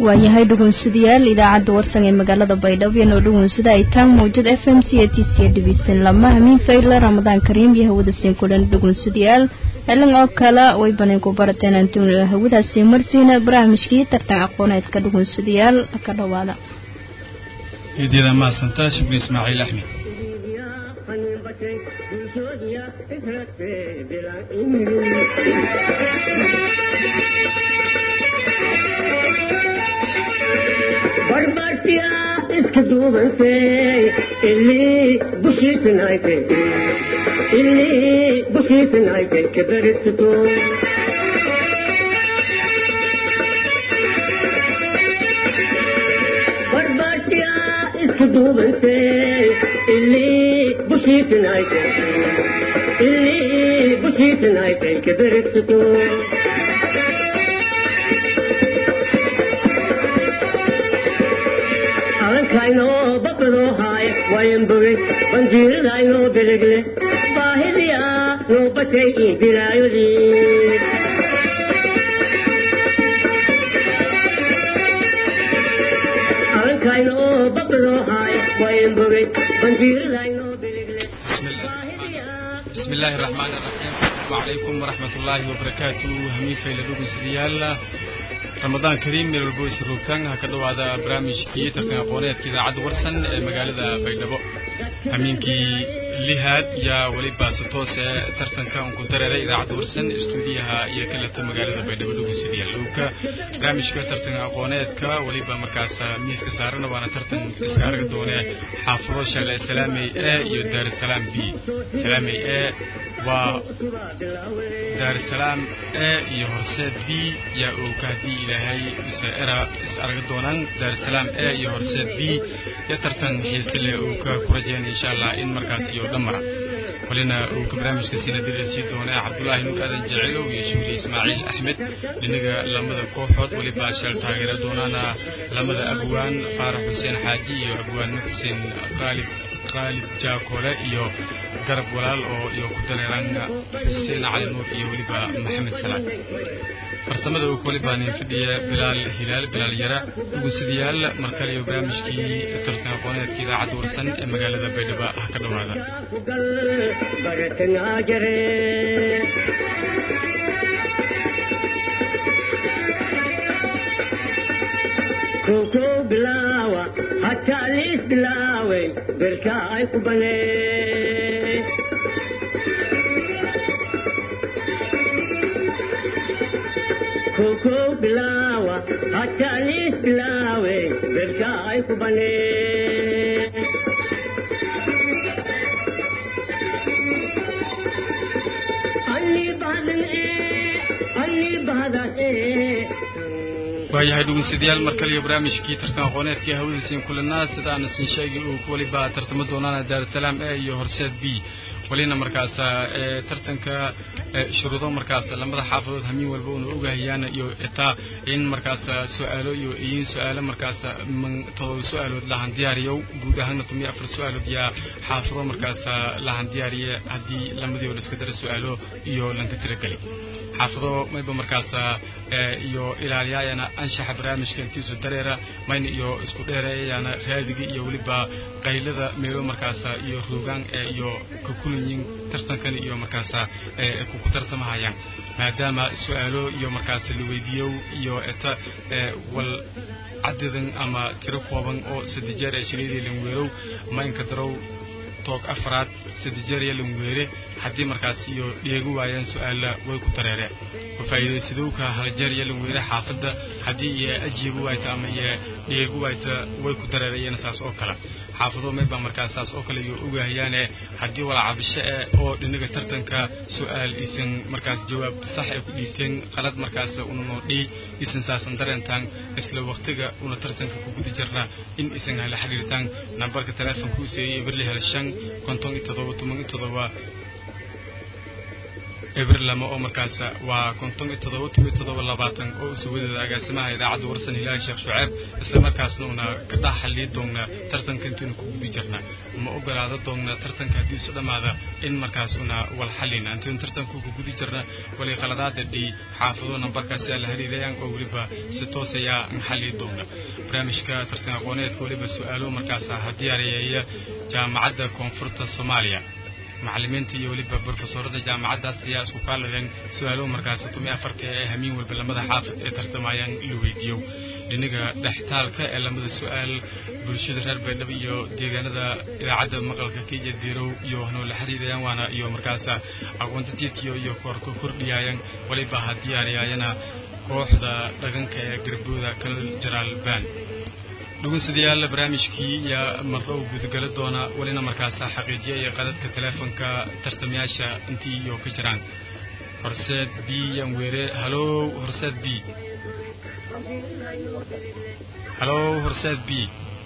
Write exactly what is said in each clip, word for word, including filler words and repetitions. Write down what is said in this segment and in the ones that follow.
waayahay dhugunsidayaal idaacadda warsan ee magaalada Baydhabo iyo dhugunsida ay taan mowjad F M C T C division lama hamin fayla Ramadan Kareem iyo hawada siin kulan dhugunsidayaal helan oo kala way banaan ku barateen intuu hawada siin marsiina barnaamijkii tartan aqooneedka dhugunsidayaal ka dhawaada idila ma santa shibli Ismaaciil Ahmed برباتيا اسكدوبن سي اللي بشيت نايتي اللي بشيت نايتي كبرتو برباتيا اسكدوبن سي اللي بشيت نايتي اللي بشيت نايتي كبرتو Kaino bakro hai wayan buge banjir laino belegle bahidiya no bachai idirayuri Al kaino bakro hai wayan buge banjir laino belegle Bismillahir Rahmanir Rahim Wa alaykum wa rahmatullahi wa barakatuh hami fayla dugu sidiyalla رمضان كريم من البوس روكان هكذا هذا برامج كي ترتنا قناة كذا عد ورسن مجال بيدبو همينكي لهاد يا ولي باسطوس ترتن كان كنترر إذا عد ورسن استوديها يكلت مجال بيدبو لو سيدي لوكا برامج كي ترتنا قناة كا ولي بمكاس ميس كسارنا وانا ترتن كسار دونه حافظ شغل سلامي A يدار السلام B سلامي A و دار السلام A يهرسد B يا أوكادي إلهي سائرة سأرق دونان دار السلام A يهرسد B يترتن حيث اللي أوكا كرجان إن شاء الله إن مركزي ودمرة ولنا أوكا برامج كسينا درسي دونا عبد الله نور آدن جعله ويشولي إسماعيل أحمد لنقى لمدى كوحوت ولي باشل تاغير دونانا لمدى أبوان فارح حسين حاجي وأبوان مكسين غالب غالب جاكولا إيو قرب ولال أو إيو كدنيران حسين علي نور إيو وليبا محمد سلام فرسمده وكوليبا نفدية بلال هلال بلال يرى وسديال مركلي وبرامجكي ترتنا قناة كذا عدور سن مقالة بيدبا هكذا هذا كوكو بلاوة حتى ليس بلاوي بركاي كبني كوكو بلاوة حتى ليس بلاوي بركاي كبني أني بعد إيه أني بعد إيه وهي هدوء سديال مركلي برامج كي ترتنا قناة كي هود سين كل الناس إذا أنا سنشاقي وكولي با ترتمدوننا دار السلام A يهرسد B ولينا مركاسة ترتنك شروطه مركاسة لما حافظ همين والبون وجاهيان يو إتا إن مركاسة سؤاله يو إين سؤال مركاسة من طول سؤاله لهن دياريو بودهن تمي أفر سؤاله ديا حافظه مركاسة لهن دياري هدي لما ديو نسكتر سؤاله يو لن تتركلي حافظه ما يبقى مركاسة يو إلى أنا أنشح برامج كنتيز الدريرة ما إن يو إسكوديرة أنا هذه يو لبا قيلة ميلو مركاسة يو روجان يو ككلين ترتن كان يو مركاسة كوكترت معايا ما دام سؤاله يو مركاسة لويديو يو إتا والعدد أما تركوبن أو سدجار عشرين لمويرو ما إنكدروا توك أفراد سدجاريا لمغيره حدي مركاسي يو ديغو وايان سؤال way ku tareere faa'iido sidooka hal jariya lumweere xaafada hadii ajiibu waayta ama deegu waayta way ku tareerayeen saas oo kala xaafado meeba markaas saas oo kala iyo ogaayaan hadii wala cabasho oo dhinaga tartanka su'aal isin markaas jawaab sax ay ku dhiibteen qalad markaas uu noo dhii isin saasan dareentan isla waqtiga uu tartanka ku guda jirna in isin hal xiriirtan nambarka telefoonku seeyay birli hal shan konton iyo todoba toban iyo todoba eber lama oo markaas waa konton iyo toddoba iyo toddoba labaatan oo suwada agaasimaha idaacadda warsan ilaa sheekh shucaab isla markaasna una ka dhaxalii doona tartanka intuu ku gudi jirna ma ogolaado doona tartanka hadii soo dhamaada in markaas una wal xalina intuu tartanka ku gudi jirna wali qaladaad dhii xaafado nambarkaas la hariirayaan oo waliba si toos ah xalii doona barnaamijka tartan aqooneed waliba su'aalo markaas hadiyariyay jaamacadda koonfurta Soomaaliya macallimiinta iyo waliba professorada jaamacadaas ayaa isku kaaladeen su'aalo markaas tumay afarka ee hamiin walba lamada xaafid ee tartamayaan la weydiiyo dhinaga dhaxtaalka ee lamada su'aal bulshada reer Beedhabo iyo deegaanada idaacadda maqalka ka jeedirow iyo waxna la xiriirayaan waana iyo markaas aqoonta tiitiyo iyo korka kordhiyayaan waliba hadiyariyayana kooxda dhaqanka ee garbooda kala jaraal baan dhugunsidayaal barnaamijkii ya marrow gudgala doona walina markaas xaqiijiyay qadadka teleefanka tartamayaasha intii iyo ka jiraan horseed b yan weere halo horseed b halo horseed b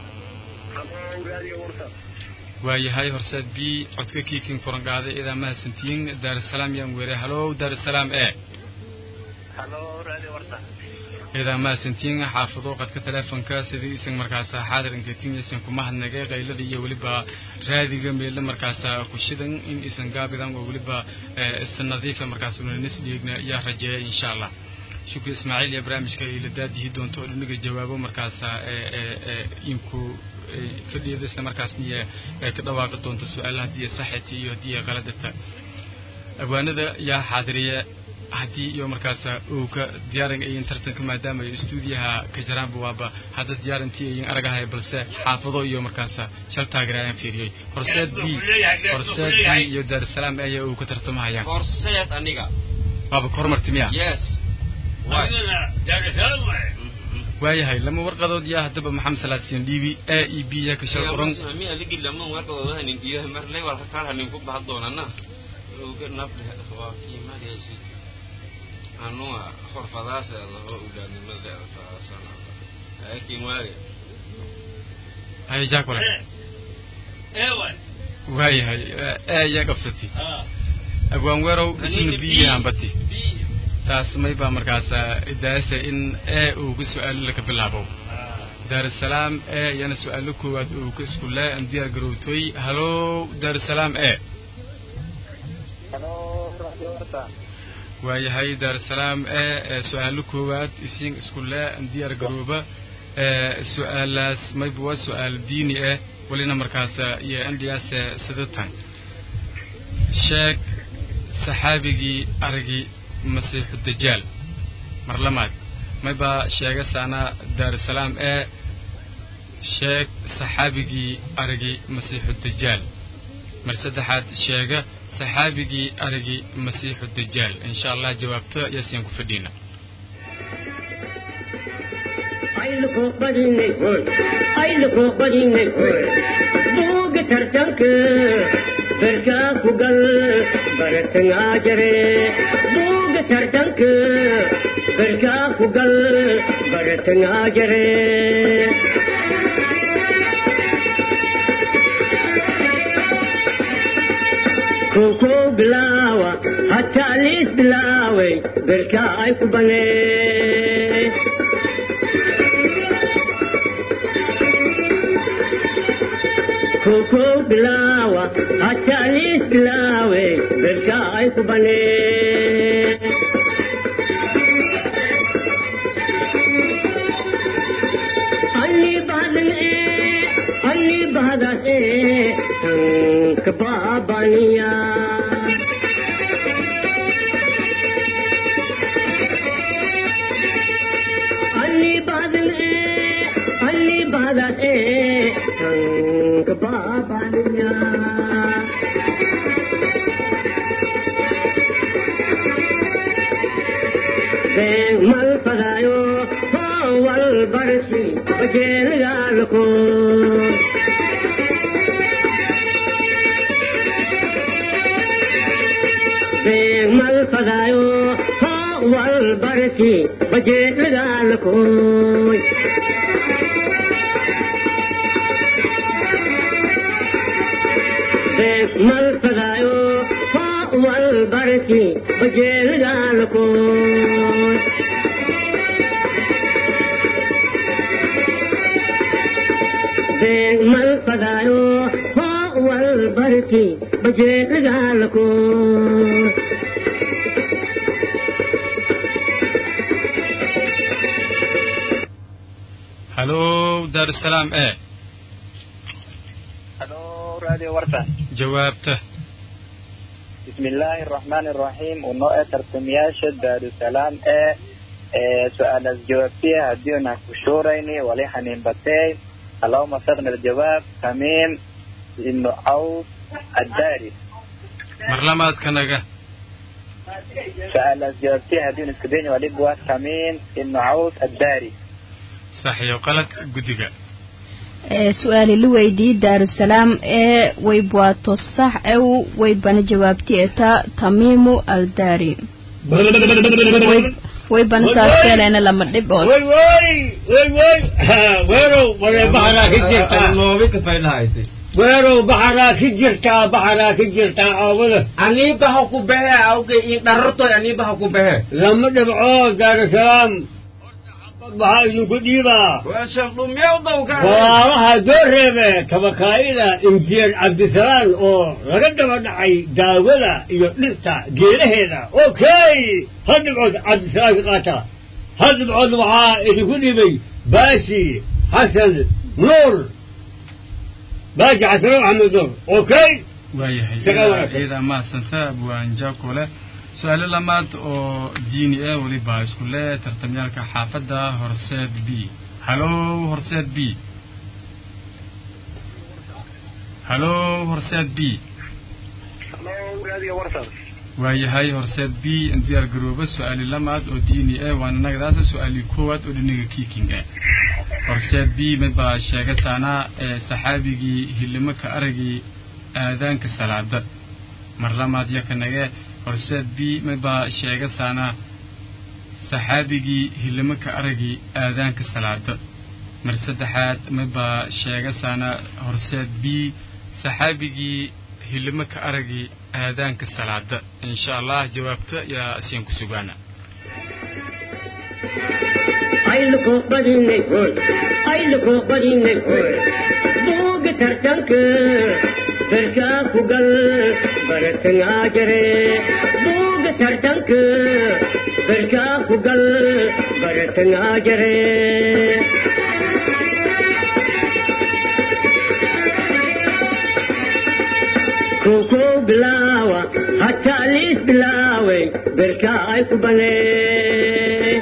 waayahay horseed b codka kiikin furanqaaday idaa mahadsantiin daar salaam yan weere halo daar salaam ee halo radio warta إذا ما سنتين حافظوا قد كتلفون كاسدي اسم مركزها حاضر إن كتير اسم كمهن نجاي قيل ذي ولبا رادي جنبي مركزها كشدن إن اسم قابل ذا ولبا السنظيفة مركزنا النسبي يا رجاء إن شاء الله شكرا إسماعيل يا برامج كي لدادي هدون تقول نجى جوابه مركزها يمكو فدي هذا اسم مركزني كده واقع دون السؤال هدي صحتي هدي غلطتها أبوانا ذا يا حاضرية هدي يوم مركزة وك ديارن أي انترتن كما دام الاستوديوها كجران بوابا هذا ديارن تي ين أرجعها بلسه حافظوا يوم مركزة شل تاجرين فيري فرصات بي فرصات بي يدار السلام أي وكترتمها يا فرصات أنيقا بابا كورمر تميا يس واي دار السلام واي واي هاي لما ورقة ديا هدب محمد سلاسين دي بي أي بي يا كشل قرن مي اللي قل لما ورقة ده هنيجيه مرلي ولا كارها نفوق بحضونا نا وقلنا بله خواكي ما ليش أنو خرفضاس الله أولاد المدة فصنا هيك ماري هاي جاك ولا إيه وهاي هاي إيه يا قبستي أبو أنورو اسمه بي عم بتي تاسمي بمركزة إدارة إن إيه وبسؤال لك باللعبة دار السلام إيه يعني سؤالك وكسكولة أنديا جروتوي هلو دار السلام إيه هلو راديو ورتا وهي دار السلام آه سؤال كواد إسين إسكولا أنديار جروبا آه سؤال ما يبغى سؤال ديني آه ولنا مركز يا أندياس سدتان شاك صحابي أرجي مسيح الدجال مرلمات ما يبغى شاك سانا دار السلام آه شاك صحابي أرجي مسيح الدجال مرسد حد شاكه صحابي أرجي مسيح الدجال إن شاء الله جوابته يسين كفدينا أيلكو بديني أيلكو بديني بوق ترتنك بركا فقل برتن آجري بوق ترتنك بركا فقل برتن آجري كوكو بلاوة حتى ليس بلاوي بركا ايكو بني كوكو بلاوة حتى ليس بلاوي بركا ايكو بني أني بعد ايه أني بعد ايه تنك بابانيا أني بعد ايه أني بعد ايه تنك بابانيا بين مال فدايو هو البرسي وجيل يالكون مال فدايو هو البركي وجيل يالكون مال فدايو هو والبركي بجيل قالكون بين من فدايو هو والبركي بجيل قالكون هلو دار السلام ايه هلو راديو ورطة جوابته بسم الله الرحمن الرحيم ونوع ترتمياشة دار السلام ايه إيه سؤال الجواب فيها هديونا كشوريني وليحنين بطي اللهم صدنا الجواب تميم إنه عوض الداري مرلمات كنغا سؤال الجواب فيها هديونا كديني وليبوا تميم إنه عوض الداري صحيح وقالت قدقة سؤالي لويدي دار السلام ايه ويبواتو الصح او ويبان جوابتي اتا تميم الداري ويبان ساسيل انا لما نبقى وي وي وي وي ويرو ولا بحرا كجرتا الموبي كفايلة هايتي ويرو بحرا كجرتا بحرا كجرتا اولا أني بحكو بها أو كي درتو أني بحكو بها لما نبعو دار السلام بحاجة قديمة وشغلوا ميوضو كان وراها دورة كبكايلة إنجيل عبد السلام أو رقد ودعي داولة يقلستا جيرهنا أوكي هذا بعد عبد السلام قاتا هذا بعد معاه يقول لي باشي حسن نور باشي حسن محمد نور أوكي waayahay ida ma santa waan jaako leh su'aalo lamaad oo diini ah wali baa isku leh tartamyaalka xaafada horseed b halo horseed b halo horseed b halo radio warsan waayahay horseed b diyaar garooba su'aalo lamaad oo diini ah waan nagadaas su'aali koowaad oo dhinaga kiiking ah horseed b mid baa sheegaysaana saxaabigii hilmaka aragii aadaanka salaada marlamaad yakanaga horseed b maba sheega saana saxaabigii hilmaka aragii aadaanka salaada mar saddexaad maba sheega saana horseed b saxaabigii hilmaka aragii aadaanka salaada insha Allah jawaabta yaa siin ku sugaana ayluko badinay hoy ayluko badinay hoy buuga tartanka بركا فقل بركنا جري بوق ترتنك بركا فقل بركنا جري كوكو بلاوة حتى ليس بلاوي بركا ايكو بني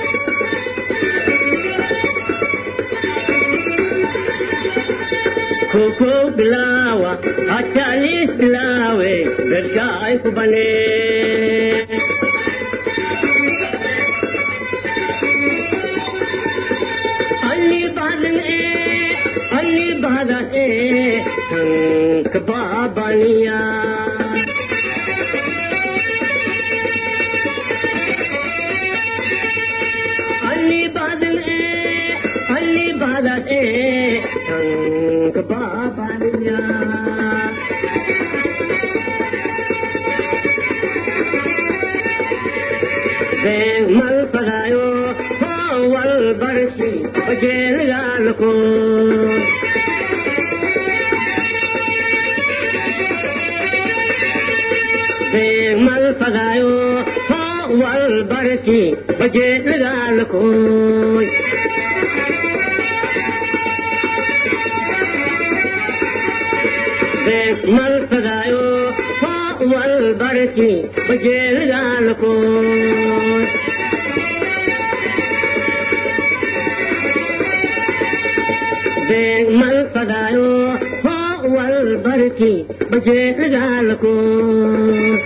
كوكو بلاوة حتى ليس بلاوي بركاي كوباني اللي بعد ايه اللي بعد ايه تنك بابانيا اللي بعد ايه اللي بعد ايه تنك بابانيا مل فدايو هو البرشي وجيل لكم مل فدايو هو البرشي وجيل لكم مل فدايو هو البرشي وجيل لكم مل فدايو هو البركي بجيت لكم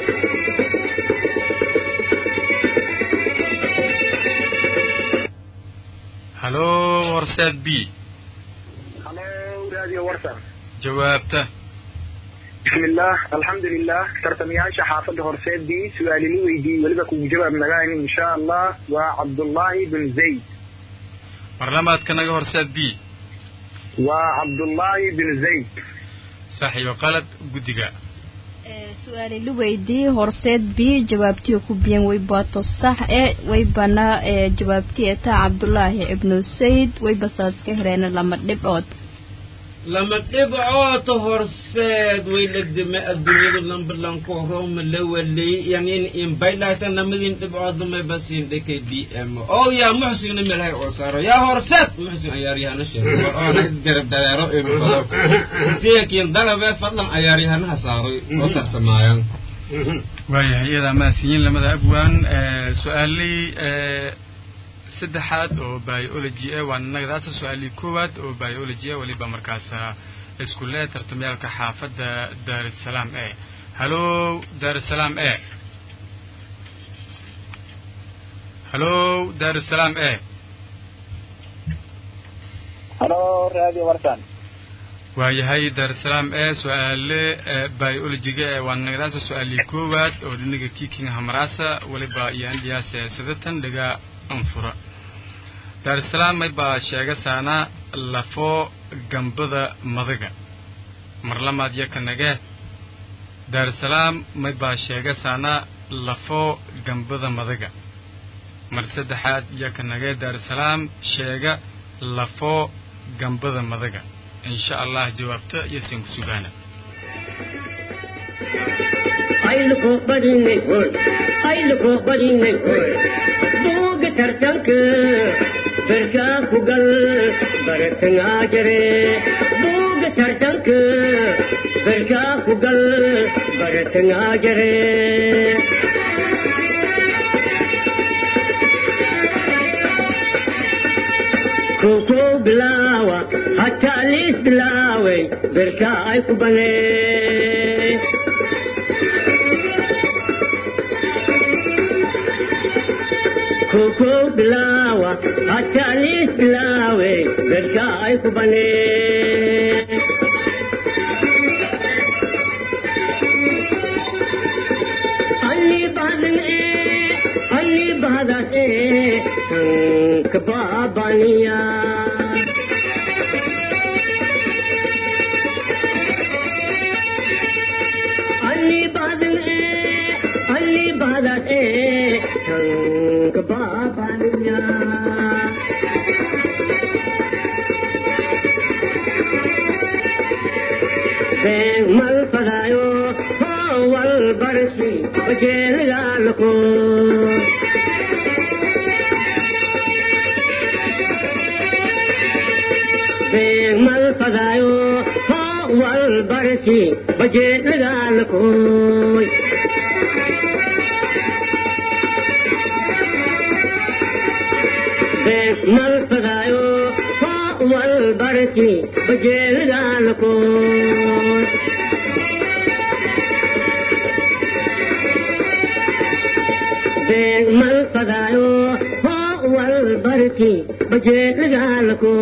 هلو ورساد بي halo radio warsan جوابته بسم الله الحمد لله ترتمياشا حافظ هرسيد دي سؤالي لي ويدي ولبا كو جواب نغاني ان شاء الله وعبد الله بن زيد برلمات كنغا هرساد بي وعبد الله بن زيد صحيح وقالت قدقاء سؤالي لويدي هرسيد بي جوابتي كوبين ويباتو صح ايه ويبانا جوابتي اتا عبد الله ابن السيد ويبساس كهرين لما دبعوت لما دبعوت هرسيد ويلد ما الدنيا لما بلانكو روم الاولي يعني ان بايلاتا نمدين دبعوت ما بسين ديكي دي ام او يا محسن ملهي اوسارو يا هرسيد محسن اياريها نشر وانا قرب دايرو ابن ستيك يندلبه فضلا اياريها نحسارو وترتمايان waayahay iyada maasiin lamada abwaan su'aali saddexaad oo biology ah waan nagadaas su'aali koowaad oo biology ah waliba markaas iskuulada tartamyaalka xaafada Dar es Salaam ee hello Dar es Salaam ee hello Dar es Salaam ee hello radio warsan waayahay Dar es Salaam ee su'aale biology ah waan nagadaas su'aali koowaad oo dhinaga kiiking hamraasa waliba iyaan diyaas sadatan dhaga anfura Dar es Salaam may ba sheega saana lafo gambada madaga marlamaad yakanaga Dar es Salaam may ba sheega saana lafo gambada madaga mar saddexaad yakanaga Dar es Salaam sheega lafo gambada madaga insha Allah jawaabta yasin kusugana ayluko badinay hoy ayluko badinay hoy buuga tartanka berka kugal baratanga jare buuga tartanka berka kugal baratanga jare koko bilawa hatta lis bilawe berka ay kubane koko bilawa hatta lis bilawe berka ay kubane ali badan e ali badan e kababaniya ali badan e ali badan e kababaniya ben mal padayo wal barsi bajel galko mal padayo wal barsi bajel galko mal padayo wal barsi bajel galko mal padayo wal barsi bajel galko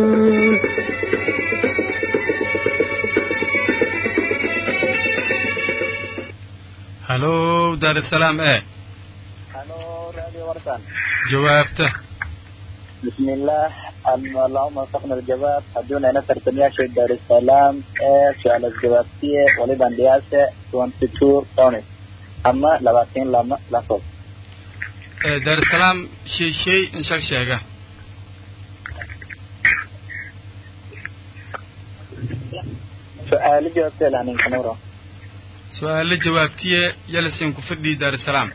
hello Dar es Salaam ee hello radio warsan jawaabta بسم الله اللهم وفقنا الجواب حدونا نفر تنياشي دار السلام ايه سؤال الجواب فيه وليبان دياسة اثنين وعشرين طونس اما لباتين لما لفظ Dar es Salaam شيء شيء ان شاء شيء سؤال جوابتي لانين كنورا سؤال جوابتي يلسين كفردي Dar es Salaam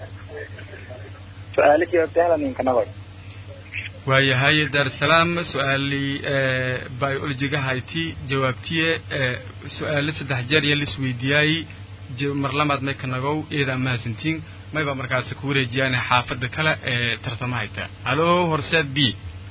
سؤال جوابتي لانين كنورا waayahay Dar es Salaam su'aali biology hayti jawaabtiye su'aal saddex jeer yeelis weydiiyay marlamaad may kanagow eeda maasantiin may ba markaas ku wareejiyaan xaafada kale ee tartamahayta hello horseed b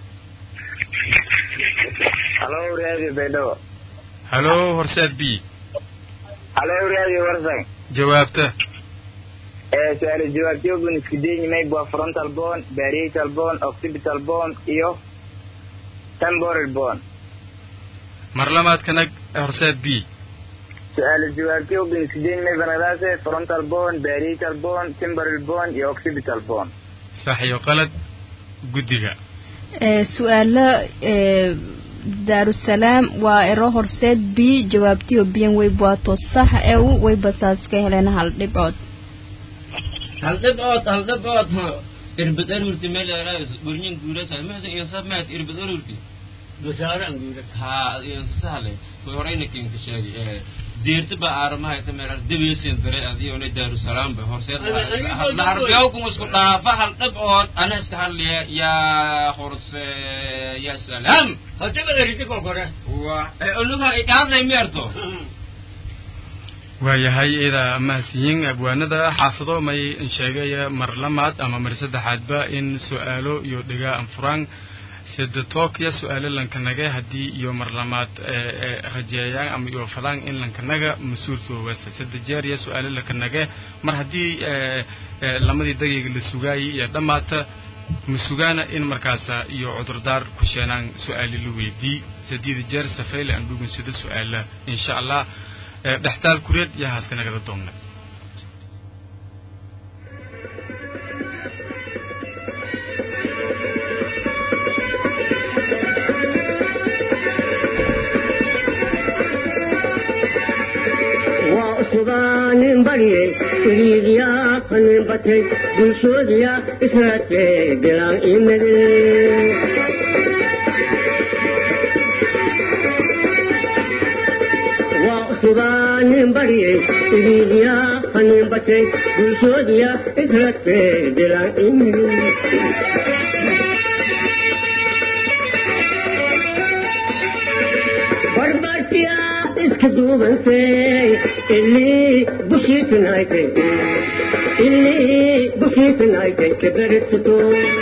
hello radio bedo hello horseed b hello radio warsan jawaabta سؤال الجواب يوجد نسكدين ما يبقى فرونتال بون باريتال بون اوكسيبيتال بون ايو تمبورال بون مرلمات كنك هرسات بي سؤال الجواب يوجد نسكدين ما يبقى نغاسة فرونتال بون باريتال بون تمبورال بون ايو اوكسيبيتال بون صحيح وقالت قدقة سؤال daarusalaam waa ero horseed b jawaabtiyo biyan way baato sax ee way basaas ka heleen hal dhibcood hal dhibcood hal dhibcood irbad urti meel raas burnin guurasa ma san insab ma irbad urti basaaran guurasa ha insale way horeyna kin ka sheegi ee deerta ba armaha ka meel dabiisin dare adii oo daarusalaam ba horseed la harbiyo ku isku dhaafa hal dhibcood ana iska haliya ya horse ya salaam hadda la riti kol kore wa uluga idaasay meerto waayahay ida mahsiin abwaanada xaafado may sheegaya mar lamaad ama mar saddexaadba in su'aalo iyo dhiga anfuraan sida tookiya su'aalo lankanaga hadii iyo mar lamaad rajeeyaan ama iyo falaan in lankanaga masuulto wasa sida jeeriya su'aalo lankanaga mar hadii lamadii daqiiqo la sugaayay iyo dhamaata مسجانا إن مركزا يعذر دار كشانان سؤال لويدي سديد جر سفيل أن بيكون سد سؤال إن شاء الله بحتال كريد يا هاسكنا كذا دومنا وأصبان بريه سريريا قلن بطي بلشوديا إسراتي بلان إيمدي وأصبان بريه سريريا قلن بطي بلشوديا إسراتي بلان إيمدي برباتيا اسكدوبن سي اللي بشيت نايتي اللي بشيت نايتي كبرت تو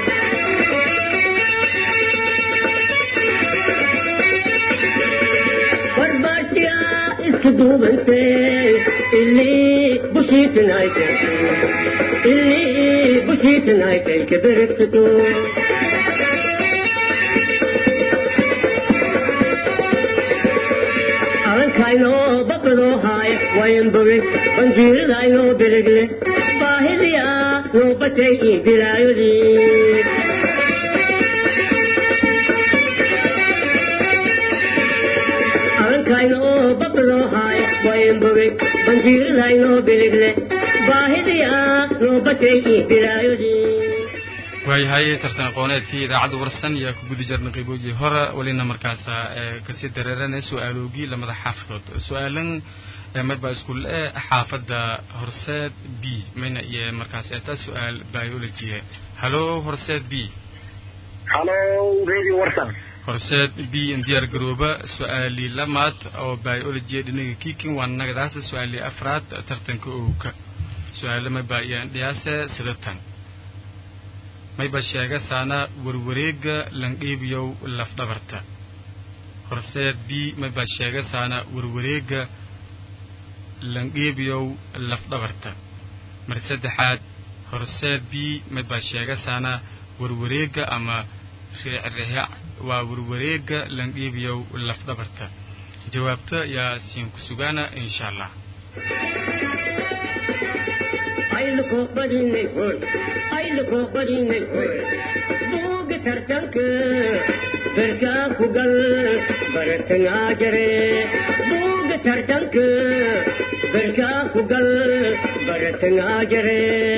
برباتيا اسكدوبن سي اللي بشيت نايتي اللي بشيت نايتي كبرت تو kaino bakro hai wayan buri banjir daino birigle bahidiya no batei dilayudi an kaino bakro hai wayan buri banjir daino birigle bahidiya no batei dilayudi waayahay tartan aqooneedkii idaacadda warsan yaa ku guda jirnay qayboodii hore walina markaas ka sii dareeranay su'aaloogi lamada xaafadood su'aalan madba iskuul ee xaafadda horseed b mayna iyo markaas ee su'aal biology hello horseed b hello radio warsan horseed b indiyar garooba su'aali lamaad oo biology dhinaga kiikin waa nagadaas su'aali afraad tartanka oo ka su'aalama baayaan dhiyaase sidatan may ba sheega saana warwareega langdhiibiyow lafdhabarta horseed b may ba sheega saana warwareega langdhiibiyow lafdhabarta mar saddexaad horseed b may ba sheega saana warwareega ama reecriha waa warwareega langdhiibiyow lafdhabarta jawaabta yaa siin ku sugaana insha allah ayluko badinay hoy ayluko badinay hoy buuga tartanka berka kugal baratanga jare buuga tartanka berka kugal baratanga jare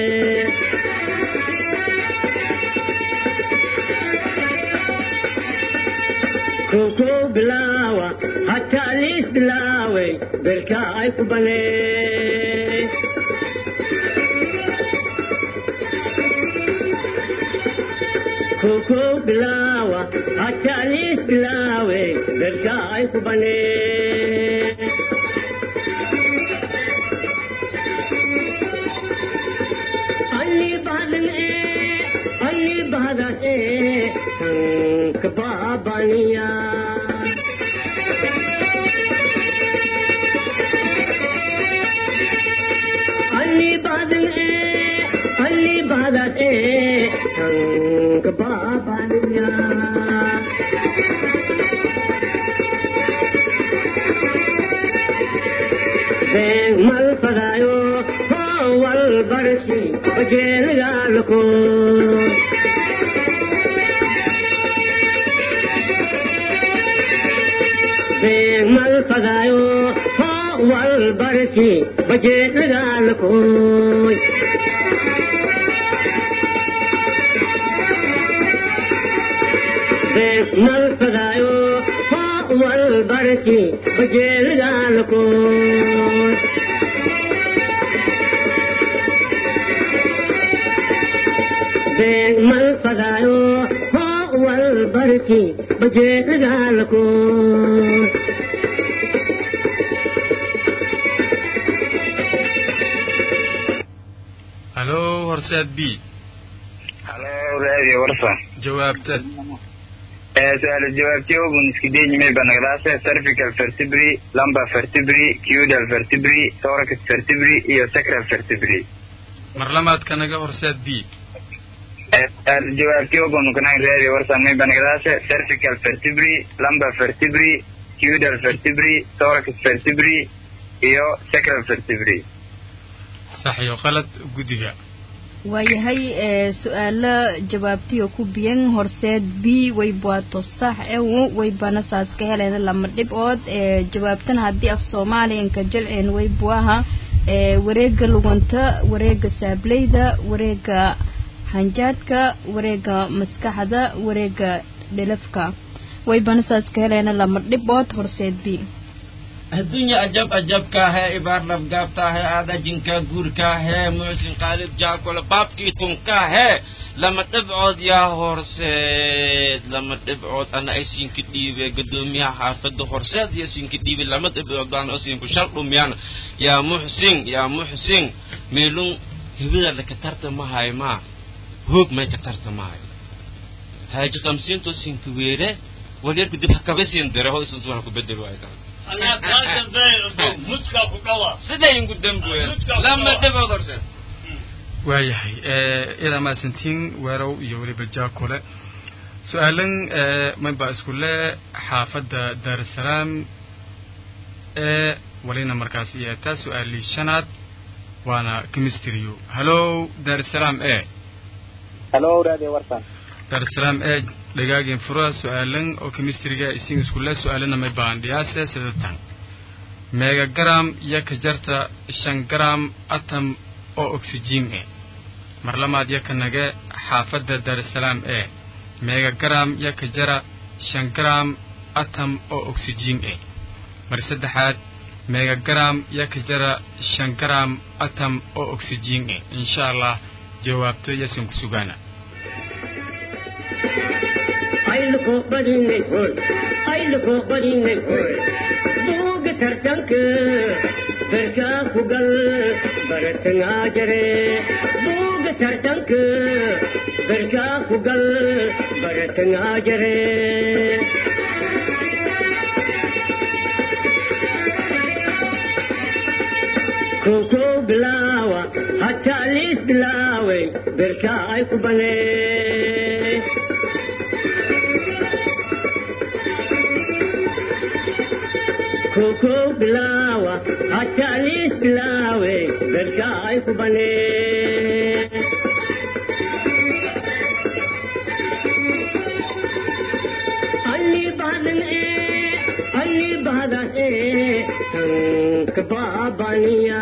koko bilawa hatta alis bilawe berka ay kubane koko bilawa hatta alis bilawe berka ay kubane ali badan e ali badan e tank babaniya ali badan e ali badan e tank babaniya ben mal padayo wal barchi bajel galko fadayo ha wal barki baje dagal koy mal fadayo ha wal barki baje dagal koy mal fadayo ha wal barki baje dagal koy halo horseed b halo radio warsan jawaabta سؤال الجواب تيوبون اسكديني مي بنغلاسة cervical vertebrae lumbar vertebrae caudal vertebrae thorax vertebrae iyo sacral vertebrae marlamaad kanaga horseed b سؤال الجواب تيوبون كنان رياضي ورسان مي بنغلاسة cervical vertebrae lumbar vertebrae caudal vertebrae thorax vertebrae iyo sacral vertebrae صح iyo qalad gudiga waayahay su'aalo jawaabtiyo ku biyan horseed b way baato sax ee way bana saas ka heleen lama dhibood ee jawaabtan hadii af Soomaaliyan ka jilceen way buaha ee wareega luganta wareega saableyda wareega hanjaadka wareega maskaxda wareega dhelafka way bana saas ka heleen lama dhibood horseed b الدنيا أجب أجب كاه إبار لفقاب تاه هذا جنكا قول كاه محسن قالب جاك ولا بابكي تنكاه لما تبعد يا هرسيد لما تبعد أنا أسين كديبة قدوم يا حافظ هرسيد يا سين كديبة لما تبعد أنا أسين كشرقهم يعني يا محسن يا محسن ميلون هبلا لك ترت ما هاي ما هوك ما ترت ما هاي هاي خمسين تو سين كبيرة وليك بدي بحكبسين دراه يسوون كبدل وايد أنا كاتب ده مسكا فكوا سدين قدام بويا لما تبغى درسين waayahay ila ma santiin weerow iyo waliba jaakole su'aalan mayba isku le xaafada Dar es Salaam ee walina markaas iyo taa su'aali shanaad waana chemistry hello Dar es Salaam ee hello radio warsan Dar es Salaam ee dhagaagin furo su'aalan oo chemistry-ga isin isku le su'aalana may baan dhiyaasay sidatan megagram ya ka jarta shan gram atom oo oxygen ee marlamaad ya kanaga xaafada Dar es Salaam ee megagram ya ka jara shan gram atom oo oxygen ee mar saddexaad megagram ya ka jara shan gram atom oo oxygen ee insha Allah jawaabto yasin ku sugana ay luqo badinay hoy ay luqo badinay hoy buuga tartanka berka kugal baratanga jare buuga tartanka berka kugal baratanga jare koko bilawa hatta alis bilawe berka ay kubane koko bilawa hatta alis bilawe berka ay kubane anni badan e anni badan e tank babaniya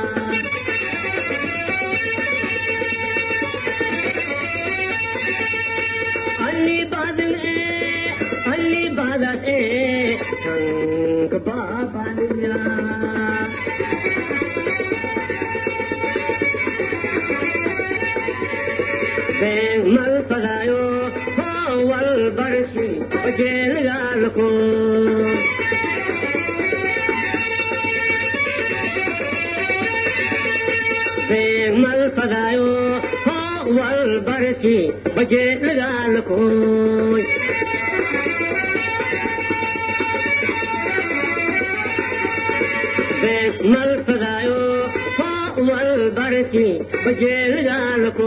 anni badan e anni badan e tank babaniya ben mal padayo wal barsi bajel galko ben mal padayo wal barsi bajel galko ben mal padayo wal barsi bajel galko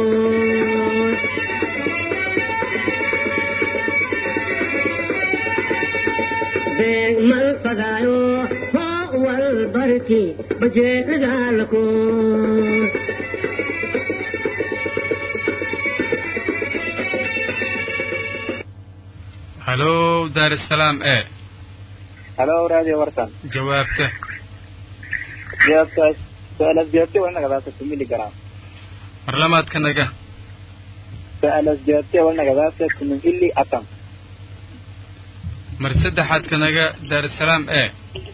ben mal padayo wal barsi bajel galko hello Dar es Salaam ee هلو راديو ورسن jawaabta جوابت سؤال الجوابتي وانا قدرت ملي جرام mar labaad ka naga سؤال الجوابتي وانا قدرت ملي أتم mar saddexaad ka naga daarusalaam ee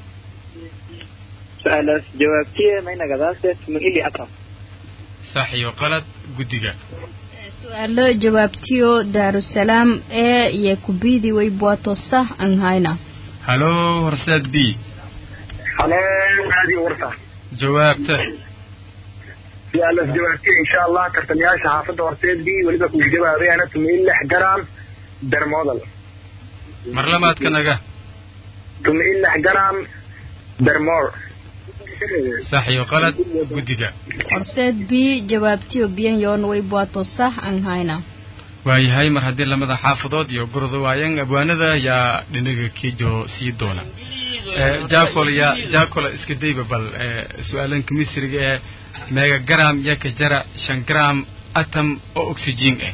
سؤال الجوابتي وانا قدرت ملي أتم sax iyo qalad guddiga su'aalo jawaabtiyo daarusalaam ee iyo kubidi way buato sax aan hayna halo horseed b halo radio warsan jawaabta سؤال الجوابتي إن شاء الله ترتمياش حافظ ورسيد بي ولبا كوش جوابي أنا تميل لح جرام درمودل mar labaad ka naga تميل لح جرام درمور sax iyo qalad guddiga horseed b jawaabtiyo biyan yoon way buato sax aan hayna waayahay mar haddii lamada xaafadood iyo gurdo waayeen abwaanada yaa dhinaga kiijo sii doona jaakol ya jaakol iska dayba bal su'aalanka misriga ee mega gram yaka jara shan gram atom oo oxygen eh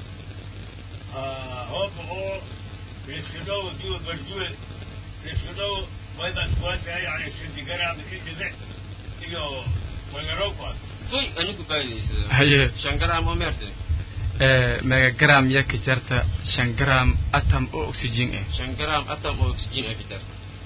ah oo oo iskudo diyo barjuwe iskudo wayda suwaasha yani shan gram idile iyo walaroqo toy anigu baayaysa haye shan gram oo meerte ee mega gram yaka jarta shan gram atom oo oxygen eh shan gram atom oo oxygen ah kitar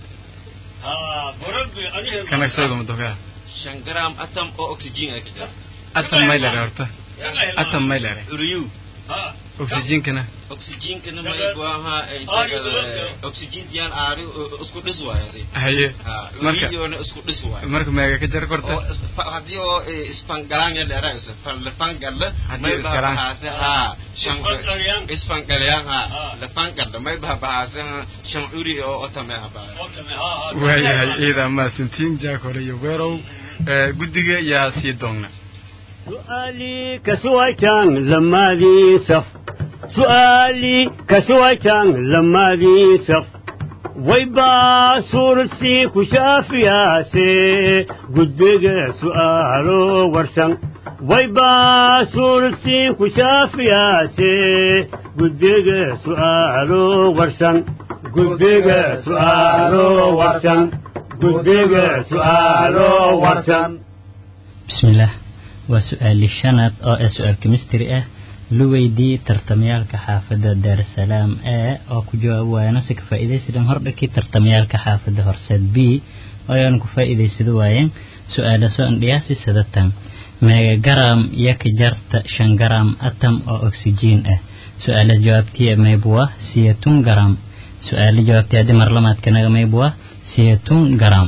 ah borobbi aniga kana soo doonto shan gram atom oo oxygen ah kitar atom may la rarta atom may la uriyu ah oxygen kana oxygen kana may baaha ay sheegada oxygen yaan aari isku dhis waayay haye marka marka isku dhis waayay marka meega ka jar korta hadii oo ispangalaan ya dheerayso fal fangal may baaha ha shan ispangalaan ha la fangal may baaha shan uri oo otame ha baa waayahay ida ma sintiin jaakole iyo weerow guddiga yaa sii doona سؤالي كسويتان لما ذي سف سؤالي كسويتان لما ذي سف ويبا سورسي كشافيا سي قدق سؤالو ورسن ويبا سورسي كشافيا سي قدق سؤالو ورسن قدق سؤالو ورسن قدق سؤالو ورسن بسم الله وسؤال الشنط أو سؤال كمستري أه لويدي ترتميالك حافظة دار السلام أه أو كجواب وينسك فائدة سيدان هردكي ترتميالك حافظة هرسد بي وينك فائدة سيدوين سؤال سؤال دياسي سدتان ميغا جرام يك جرت شن جرام أتم أو أكسجين أه سؤال جوابتي ميبوه سيتون جرام سؤال جوابتي هذه مرلمات كنا ميبوه سيتون جرام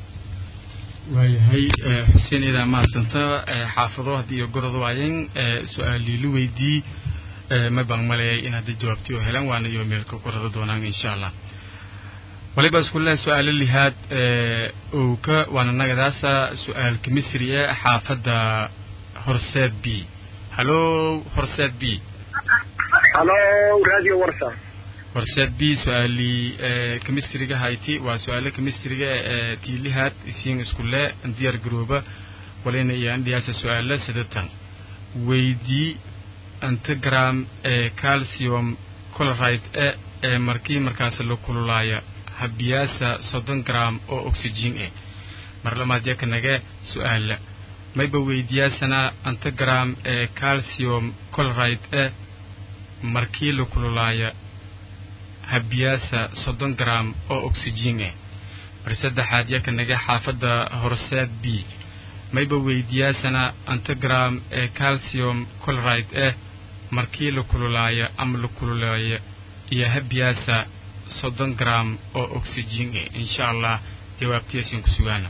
waayahay xuseen idaa mahadsanta xaafado haddii iyo gorod waayeen su-aalii lu weydii ma baan maleeyay in hadda jawaabtii oo helaan waana iyo meelka qorada doonaan insha allah waliba isku leh su-aalo lihaad oo ka waana nagadaasa su-aalka misri ee xaafadda horseed b halo horseed b halo radio warsan horseed b su-aalii kemistriga hayti waa su-aalo kemistriga tiilihaad isiin isku le diyaar garooba walina iyo andhiyaasa su-aalo sidatan weydii antigram ee calcium chloride e ee markii markaas la kululaaya habiyaasa soddon gram oo oxygen eh mar lamaad yaka naga su-aala mayba weydiyaasana antigram ee calcium chloride e markii la kululaaya habiyaasa soddon gram oo oxygen eh mar saddexaad yaka naga xaafadda horseed b mayba weydiyaasana antigram ee calcium chloride eh markii la kululaaya ama la kululaaya iyo habiyaasa soddon gram oo oxygen eh insha allah jawaabtiisin ku sugaana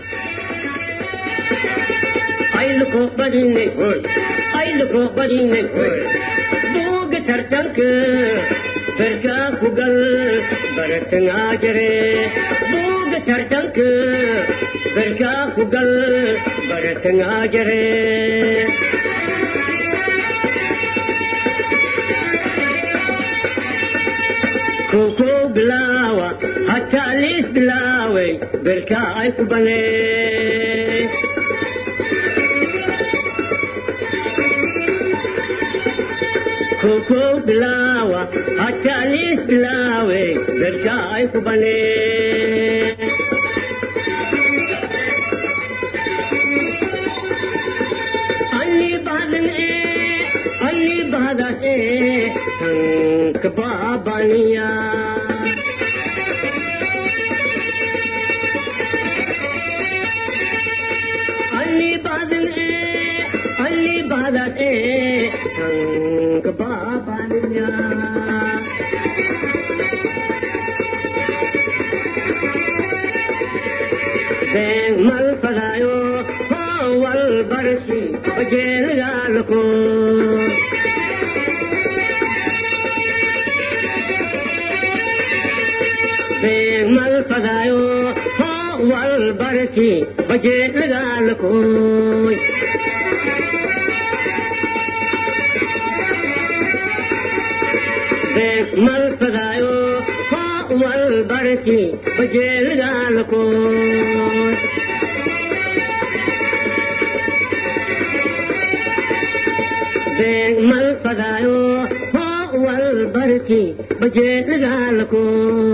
ayluko badinay hoy ayluko badinay hoy buuga tartanka barka kugal baratan ajare buuga tartanka barka kugal baratan ajare koko bilawa hatta alis bilawe barka ay kubane koko bilawa hatalis bilawe berjai kubane Ali badan e Ali badan e tank babaniya Ali badan e Ali badan e tank babaniya Deng mal padayo wal barsi bajel galko Deng mal padayo wal barsi bajel galko Deng mal padayo wal barsi bajel galko Deng mal padayo wal barki bajel galko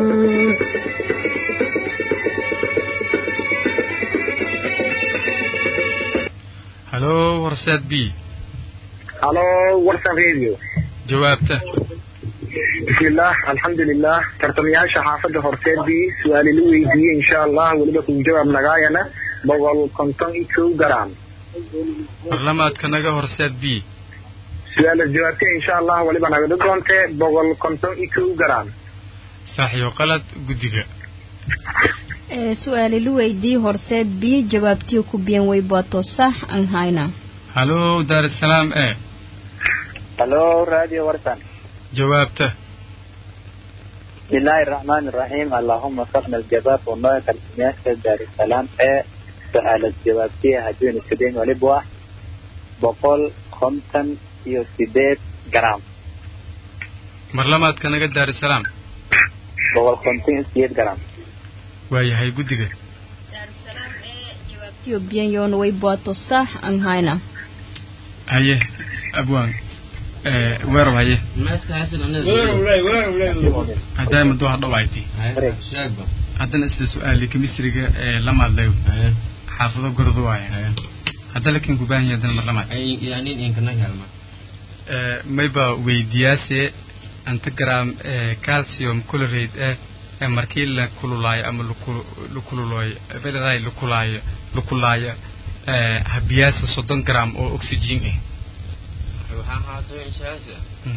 Hello Warsad B Hello Warsan Radio jawaabta بسم الله الحمد لله ترتمياشا حافظة هورسيد بي سؤالي لوي دي إن شاء الله ولبا كن جواب نغاينا بغل كنتون إكو جرام برلمات كنغا هورساد B سؤال الجواب إن شاء الله ولبا نغدو كنت بغل كنتون إكو جرام صحيح وقلت قدقة سؤالي لويدي هورساد بي جوابتي كوبين ويباتو صح ان هاينا هلو دار السلام ايه هلو راديو ورسان جوابته بسم الله الرحمن الرحيم اللهم وفقنا الجواب والله كالسميات دار السلام ايه سؤال الجواب فيها هدون السدين ولبوة بقول خمسا iyo sideed gram marlamaad kanaga daar salaam boqol konton iyo sideed gram waayahay gudiga daar salaam ee jawaabtiyo biyan yoon way baato sax aan hayna haye abwaan ee weer haye maasta hasan anada weer weer weer haday ma doo hadhawayti shaagba hadana isla su'aali kimistriga ee lama hadlayo xaafado gordo waaya hadda lakin ku baahan yahay marlamaad ay yani in kana helma mayba weydiyaase anta gram calcium chloride ee markii la kululaayo ama la kululooyo federal la kulaayo la kulaayo ee habiyaasa soddon gram oo oxygen ah waxa haato inshaasa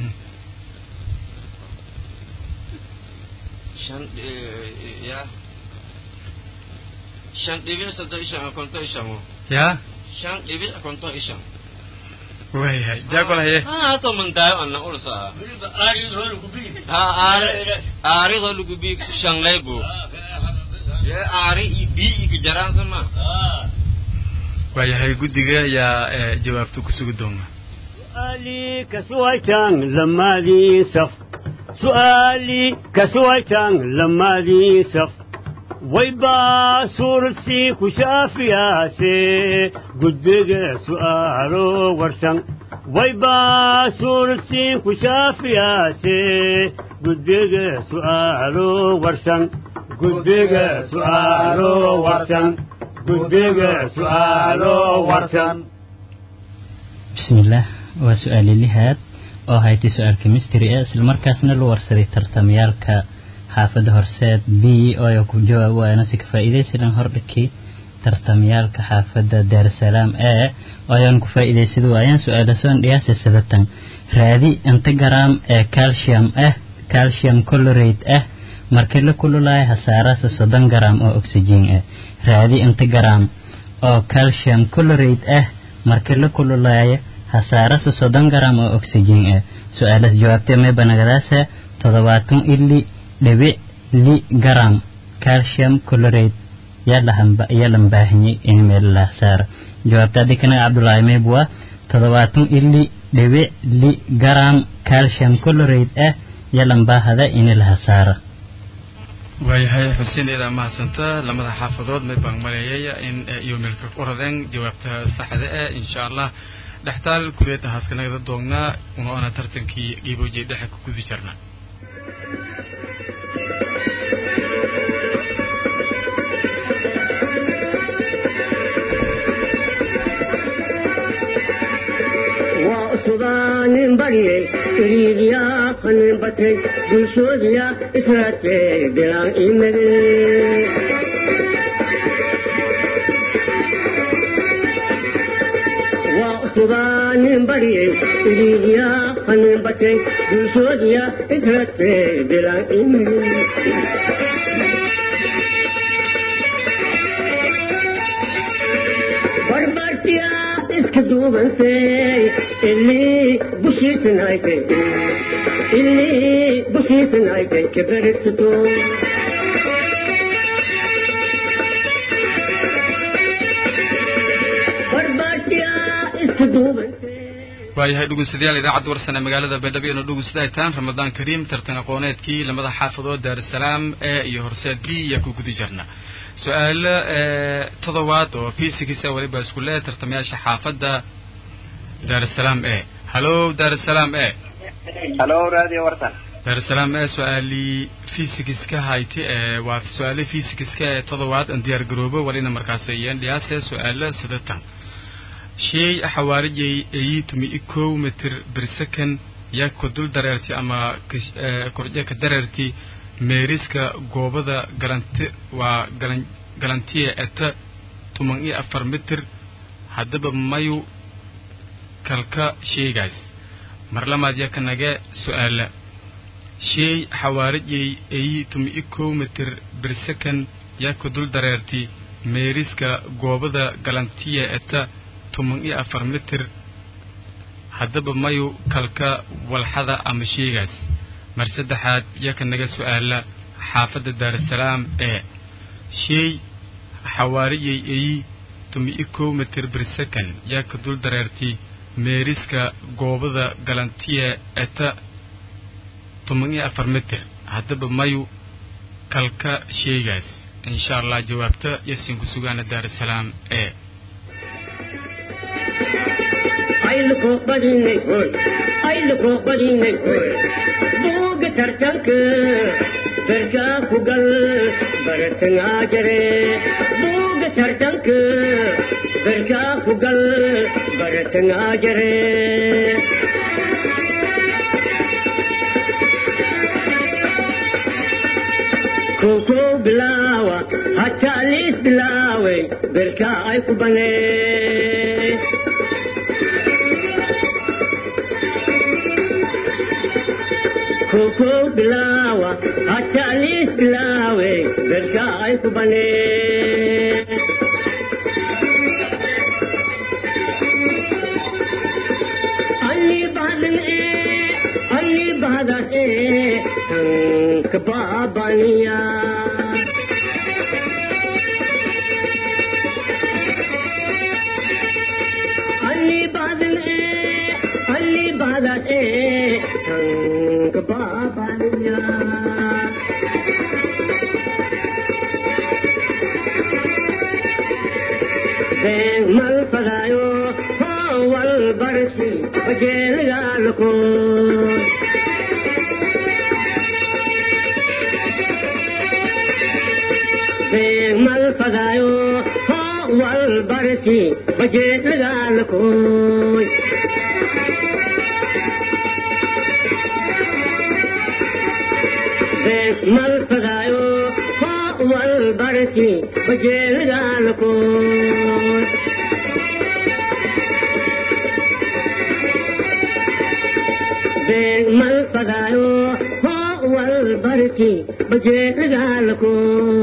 shan ya shan dhibic soddon ishan konto ishan ya shan dhibic konto ishan وهي جاكل هي اه تو من دايو انا اورسا اري رول كوبي اه اري اري رول كوبي شان ليبو يا اري بي كي جران سما اه وهي غدغا يا جوابتو كسو دوما سؤالي كسويتان لما دي صف سؤالي كسويتان لما دي صف ويبا سورسي كشافياسي قدق سؤالو ورسن ويبا سورسي كشافياسي قدق سؤالو ورسن قدق سؤالو ورسن قدق سؤالو ورسن بسم الله وسؤال لهاد oo hayti su'aal chemistry ee isla markaasna loo warsaday tartamyaalka xaafada horseed B oo ay ku jawaabaan si ka faa'iideysan hordhiki tartamyaalka xaafada Dar es Salaam ee oo ay ku faa'iideysan waayaan su'aalo soo dhiyaasay sadatan raadi inta gram ee calcium ah calcium chloride ah markii la kululaay hasaarasa soddon gram oo oxygen ah raadi inta gram oo calcium chloride ah markii la kululaay hasaarasa soddon gram oo oxygen ah su'aalaha jawaabtay ma banagadaasa toddobaatan illi dhibic li gram calcium chloride yalahamba yalan baahni in meel la saar jawaabta dikana Abdullahi Meebwa toddobaatan illi dhibic li gram calcium chloride ah yalan baahada in la saar waayahay xuseen ila ma santa lamada xaafadood may baan maleeyay in iyo milka qoradan jawaabta saxda ah insha Allah dhextaal kuliyada haaskanaga doogna una ana tartankii qiibooje dhexe ku gudi jirna سودان بڑھے ریلیا خن بٹے دلشودیا اسراتے بلا ایمل وا سودان بڑھے ریلیا خن بٹے دلشودیا اسراتے بلا ایمل بربرتیا دوبن سے اللي بشيت نايتي اللي بشيت نايتي كبرت تو برباتيا استدوبن waayahay dhugusadayaal idaacadda warsana magaalada Beledweyne inuu dhugusadaaytaan Ramadaan Kariim tartan aqooneedkii lamada xaafadood Dar es Salaam ee iyo Horseed B ya ku gudi jirna su'aal ee toddobaad oo fiisigiisa waliba isku leeyahay tartamayaasha xaafadda Dar es Salaam ee hallo Dar es Salaam ee hallo radio warsan Dar es Salaam ee su'aali fiisigiska hayti ee waa su'aali fiisigiska ee toddobaad aan diyaar garoobo walina markaas ayaan dhiyaasay su'aalo sidatan shay xawaarijay ay tumi kow mitir per second ya ku dul dareerti ama korje ka dareerti meeriska goobada garanti waa garan garantiye eta tuman iyo afar mitir hadaba mayu kalka shaygaas mar lamaad ya kanaga su'aala shay xawaarijay ay tumi kow mitir per second ya ku dul dareerti meeriska goobada garantiye eta tuman iyo afar mitir hadaba mayu kalka walxada ama shaygaas mar saddexaad ya kanaga su'aala xaafadda Dar es Salaam ee shay xawaariyay ay tumi kow mitir per second ya ka dul dareerti meeriska goobada galantiye eta tuman iyo afar mitir hadaba mayu kalka shaygaas insha Allah jawaabta yasin ku sugaana Dar es Salaam ee ay luko badinay hoy ay luko badinay hoy boog tartanka berka kugal baratna jare boog tartanka berka kugal baratna jare koko bilawa hatta lis bilawe berka ay kubane koko bilawa hatta lis bilawe berka ay kubane anni badan e anni badan e kababaniya anni badan e anni badan e kababaniya ben mal pagayo wal barsi bajel galko ben mal pagayo wal barsi bajel galko mal pagayo wal barsi bajel galko ben mal pagayo wal barsi bajel galko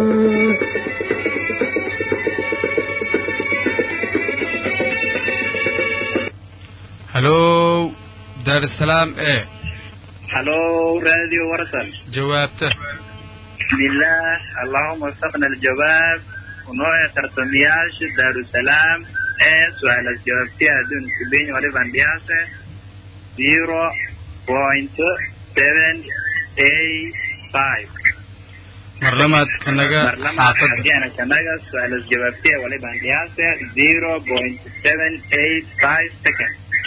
hello Dar es Salaam ee hello radio warsan jawaabta بسم الله اللهم وفقنا الجواب ونوع ترتمياش دار السلام ايه سؤال الجواب فيها دون سبين وربان بياسة zero point seven eight five مرلمات كنغا حافظ مرلمات كنغا سؤال الجواب فيها وربان بياسة zero point seven eight five second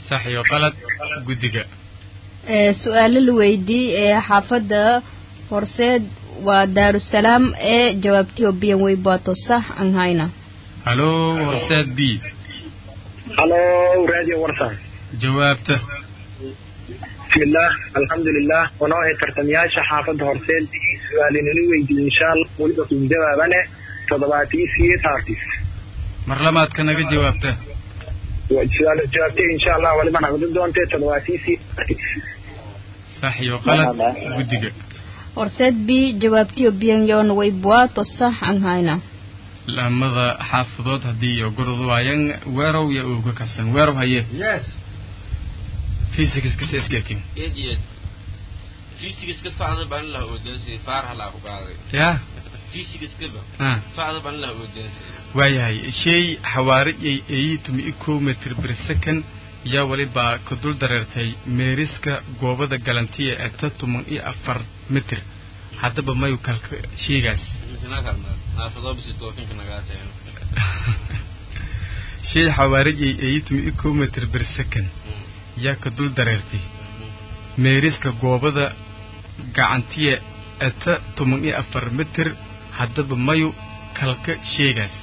sax iyo qalad guddiga ee su'aalo la weydiiyey ee xaafadda horseed waa daarusalaam ee jawaabtii biyan way baato sax aan hayna halo horseed b halo radio warsan jawaabta bismillah alxamdulilah wanoo ee tartamayaasha xaafadda horseed su-aalinani weydiiyey insha allah weliba ku jawaabane toddobaatiyo sideed hartis mar labaad ka naga jawaabta su-aal jawaabtay insha allah waliba naqdi doontee toddobaatiyo sideed hartis sax iyo qalad guddiga horseed b jawaabtii biyan yoon way baato sax aan hayna lamada xaafadood haddii iyo gorod waayaan weerow ya uga kasan weerow haye yes physics ka seeskeekin eediyad physics ka faacda baan la odansi faaraha la ku qaaday ya physics ka ba ah faacda baan la odansi waayahay shay xawaari ay ay tumi kilometer per second ya waliba ka dul dareertay meeriska goobada galantiya ee toban iyo afar mitir haddaba mayu kalka shaygaas inta kalma xaafado bisi toofinka naga taayno shay xawaari ay ay tumi kilometer per second ya ka dul dareertay meeriska goobada gacantiya ee toban iyo afar mitir haddaba mayu kalka shaygaas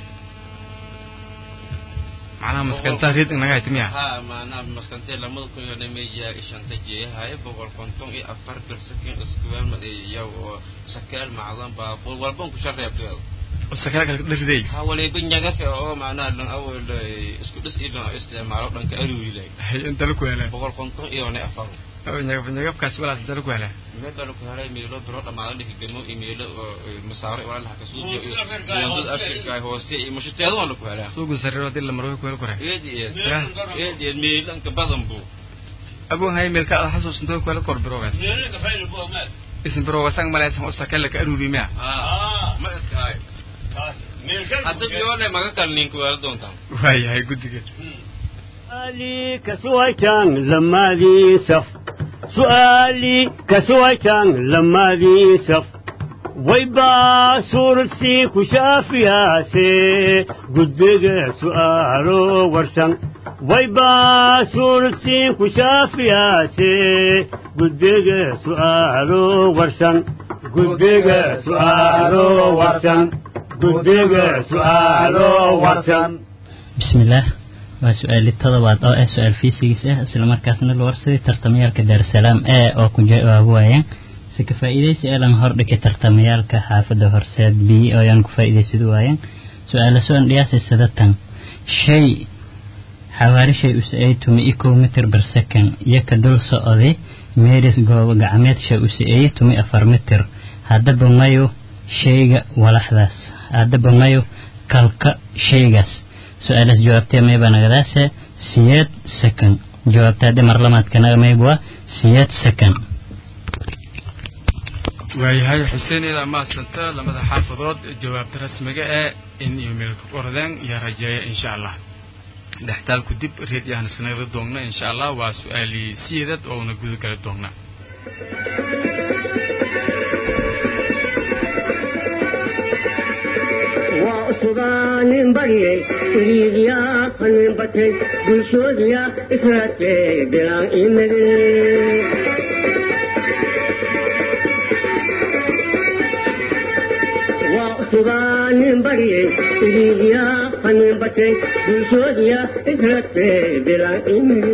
macnaha maskanta reed inaga haytimiya ha macnaha maskanta lamada kun iyo meeya ishanta jeeyahay boqol konton iyo afar per second square ma iyo sakal macdan ba walban ku shareebto oo sakal kala dhirday ha wali binyaga oo macnaha lan awal isku dhis ilo isticmaalo dhanka aruurilay hay inta la ku helay boqol konton iyo afar oo nyaga binyaga kaas wala inta la ku helay meeqa la ku helay meelo baro dhamaad dhigi gamo email masaare wala la ka soo iyo dad afrika hooste iyo mashtaado wala ku helay suuq sarreeyo dil la maro ku hel kore eedi eedi eedi meelo dhanka badan buu abu hay meel ka xasuusanto ku hel kor birogas meelo ka fayl buu ma isin birogas ang malaysan oo sakal ka aruurimiya ah ma iskaay hadda biyoole maga kalnin ku wala doontaan waayahay guddiga سؤالي كسويتان لما ذي سف سؤالي كسويتان لما ذي سف ويبا صورتي كشافيا سي قدق سؤالو ورسن ويبا صورتي كشافيا سي قدق سؤالو ورسن قدق سؤالو ورسن قدق سؤالو ورسن بسم الله waa su'aal toddobaad oo ah su'aal physics ah isla markaasna loo warsaday tartamayaalka Daarsalaam ee oo ku jawaabayaan si ka faa'iideysi elan hor dhigay tartamayaalka xaafadda horseed b oo yan ku faa'iideysid waayaan su'aal soo dhiyaasay sadatan shay xawaari shay u saaid tumi kilometer per second iyo ka dul socday meeris goob gacmeed shay u saaid tumi afar mitir hadaba mayo shayga walaxdaas hadaba mayo kalka shaygaas سؤال جوابتي ما يبان غداسة سياد سكن جوابتي هذه مرلمات كان ما يبوا سياد سكن وهي هاي حسين إذا ما سنتا لما حافظات جواب رسمي إن يوميل وردان يا رجاء إن شاء الله نحتاج كدب ريد يعني سنة دوغنا إن شاء الله وسؤالي سيادة أو نجوز كلا دوغنا سبحان بريه إليا خن بتي بشوديا إسرته بلا إيمل سبحان بريه إليا خن بتي بشوديا إسرته بلا إيمل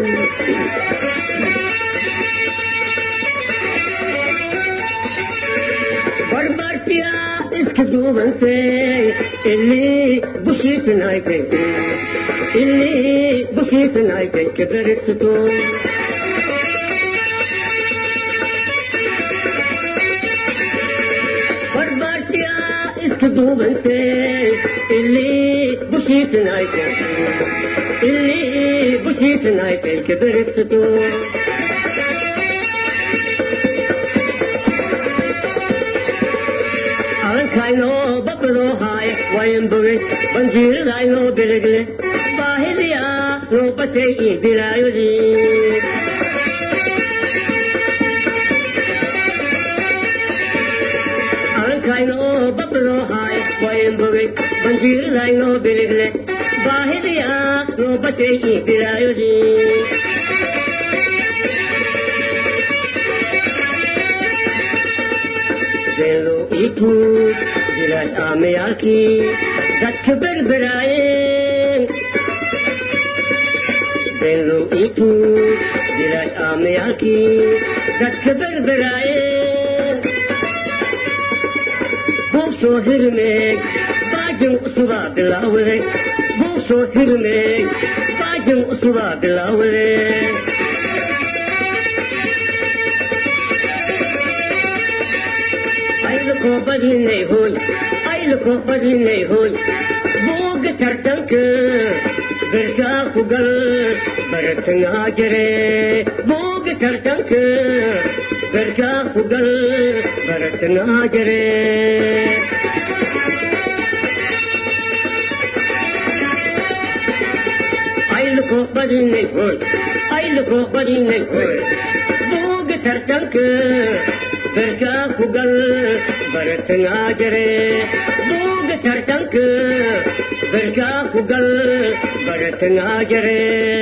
بربرتيا اسكدوبن سے اللي بشيت نايكي اللي بشيت نايكي كبرت تو بربرتيا اسكدوبن سے اللي بشيت نايكي اللي بشيت نايكي كبرت تو Kaino bakro hai wayan buge banjir laino belegle bahilia no pate i dilayuri Al kaino bakro hai wayan buge banjir laino belegle bahilia no pate i dilayuri itu jiran ameyaki dak berberain Bello itu jiran ameyaki dak berberain Boso hirmek bajing usuba bilawre Boso hirmek bajing usuba bilawre Ayluko badi nei hoy ayluko badi nei hoy Bog tartank berka kugal baratang ajere Bog tartank berka kugal baratang ajere Ayluko badi nei hoy ayluko badi nei hoy Bog tartank berka kugal baratang ajere Bog tartank berka kugal baratang ajere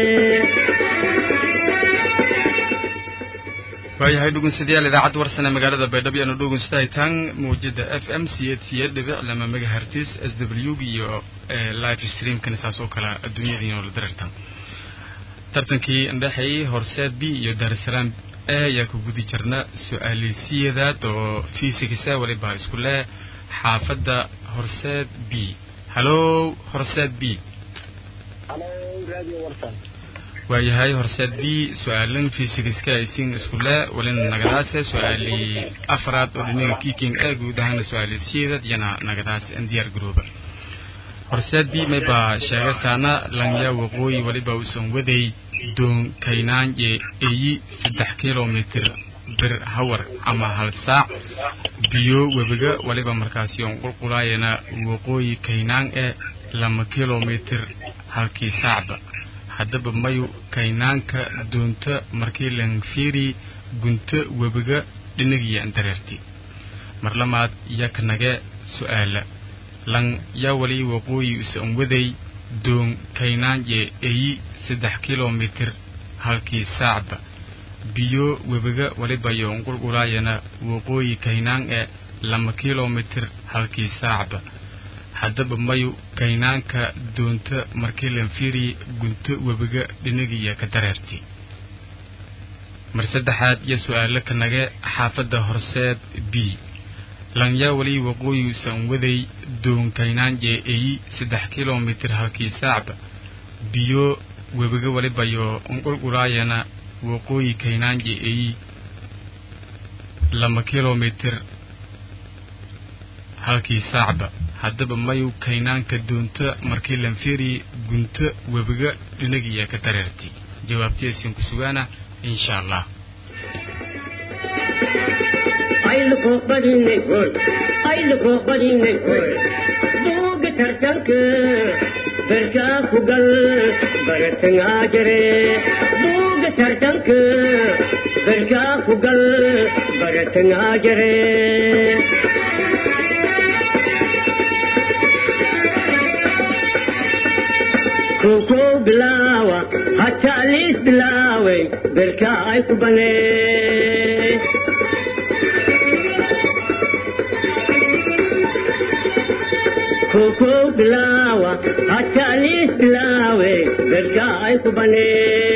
waayahay dhegeystayaal idaacadda warsana magaalada Baydhabo iyo dhegeystayaal muujada F M C eight dhibic lama megahertz S W iyo live stream kan saasoo kala adduunyada oo la darartan tartankii indhaxay Horseed B iyo Dar es Salaam ayaa ku gudi jirna su'aalisiyadaad oo physics waliba isku leh xaafadda Horseed B hello Horseed B hello radio warsan waayahay Horseed B su'aalan physics ka isin isku leh walin nagadaas su'aali afraad oo dhinaca kicking ee guud ahaan su'aalisiyadaad yana nagadaas indiyar group Horseed B may ba sheegasana langya waqooyi waliba usan waday doon kaynaan ee ay saddex kiiloomitir bir hawar ama hal saac biyo webiga waliba markaasi oo qulqulayna waqooyi kaynaan ee laba kiiloomitir halkii saacba haddaba mayu kaynaanka doonta markii lan fiiri gunta webiga dhinagiya dareerti marlamaad yaknaga su'aala lan ya wali waqooyi usan waday doon kaynaan ee ay saddex kiiloomitir halkii saacba biyo webiga waliba iyo qulqulayna waqooyi kaynaan ee laba kiiloomitir halkii saacba haddaba mayu kaynaanka doonta markii la fiiri gunta webiga dhinagiya ka dareerti mar saddexaad iyo su'aalo kanaga xaafadda Horseed B lan ya wali waqooyi usan waday doon kaynaan ee ay saddex kiiloomitir halkii saacba biyo webiga waliba iyo qulqulayna waqooyi kaynaan ee ay laba kiiloomitir halkii saacba haddaba mayu kaynaanka doonta markii la fiiri gunta webiga dhinagiya ka dareerti jawaabtiisin ku sugaana insha Allah ayluko badi nei hoy ayluko badi nei hoy Bog tartank berka kugal baratang ajere Bog tartank berka kugal baratang ajere Koko bilawa hatta alis bilawe berka ay kubane Koko bilawa hatta alis bilawe berka ay kubane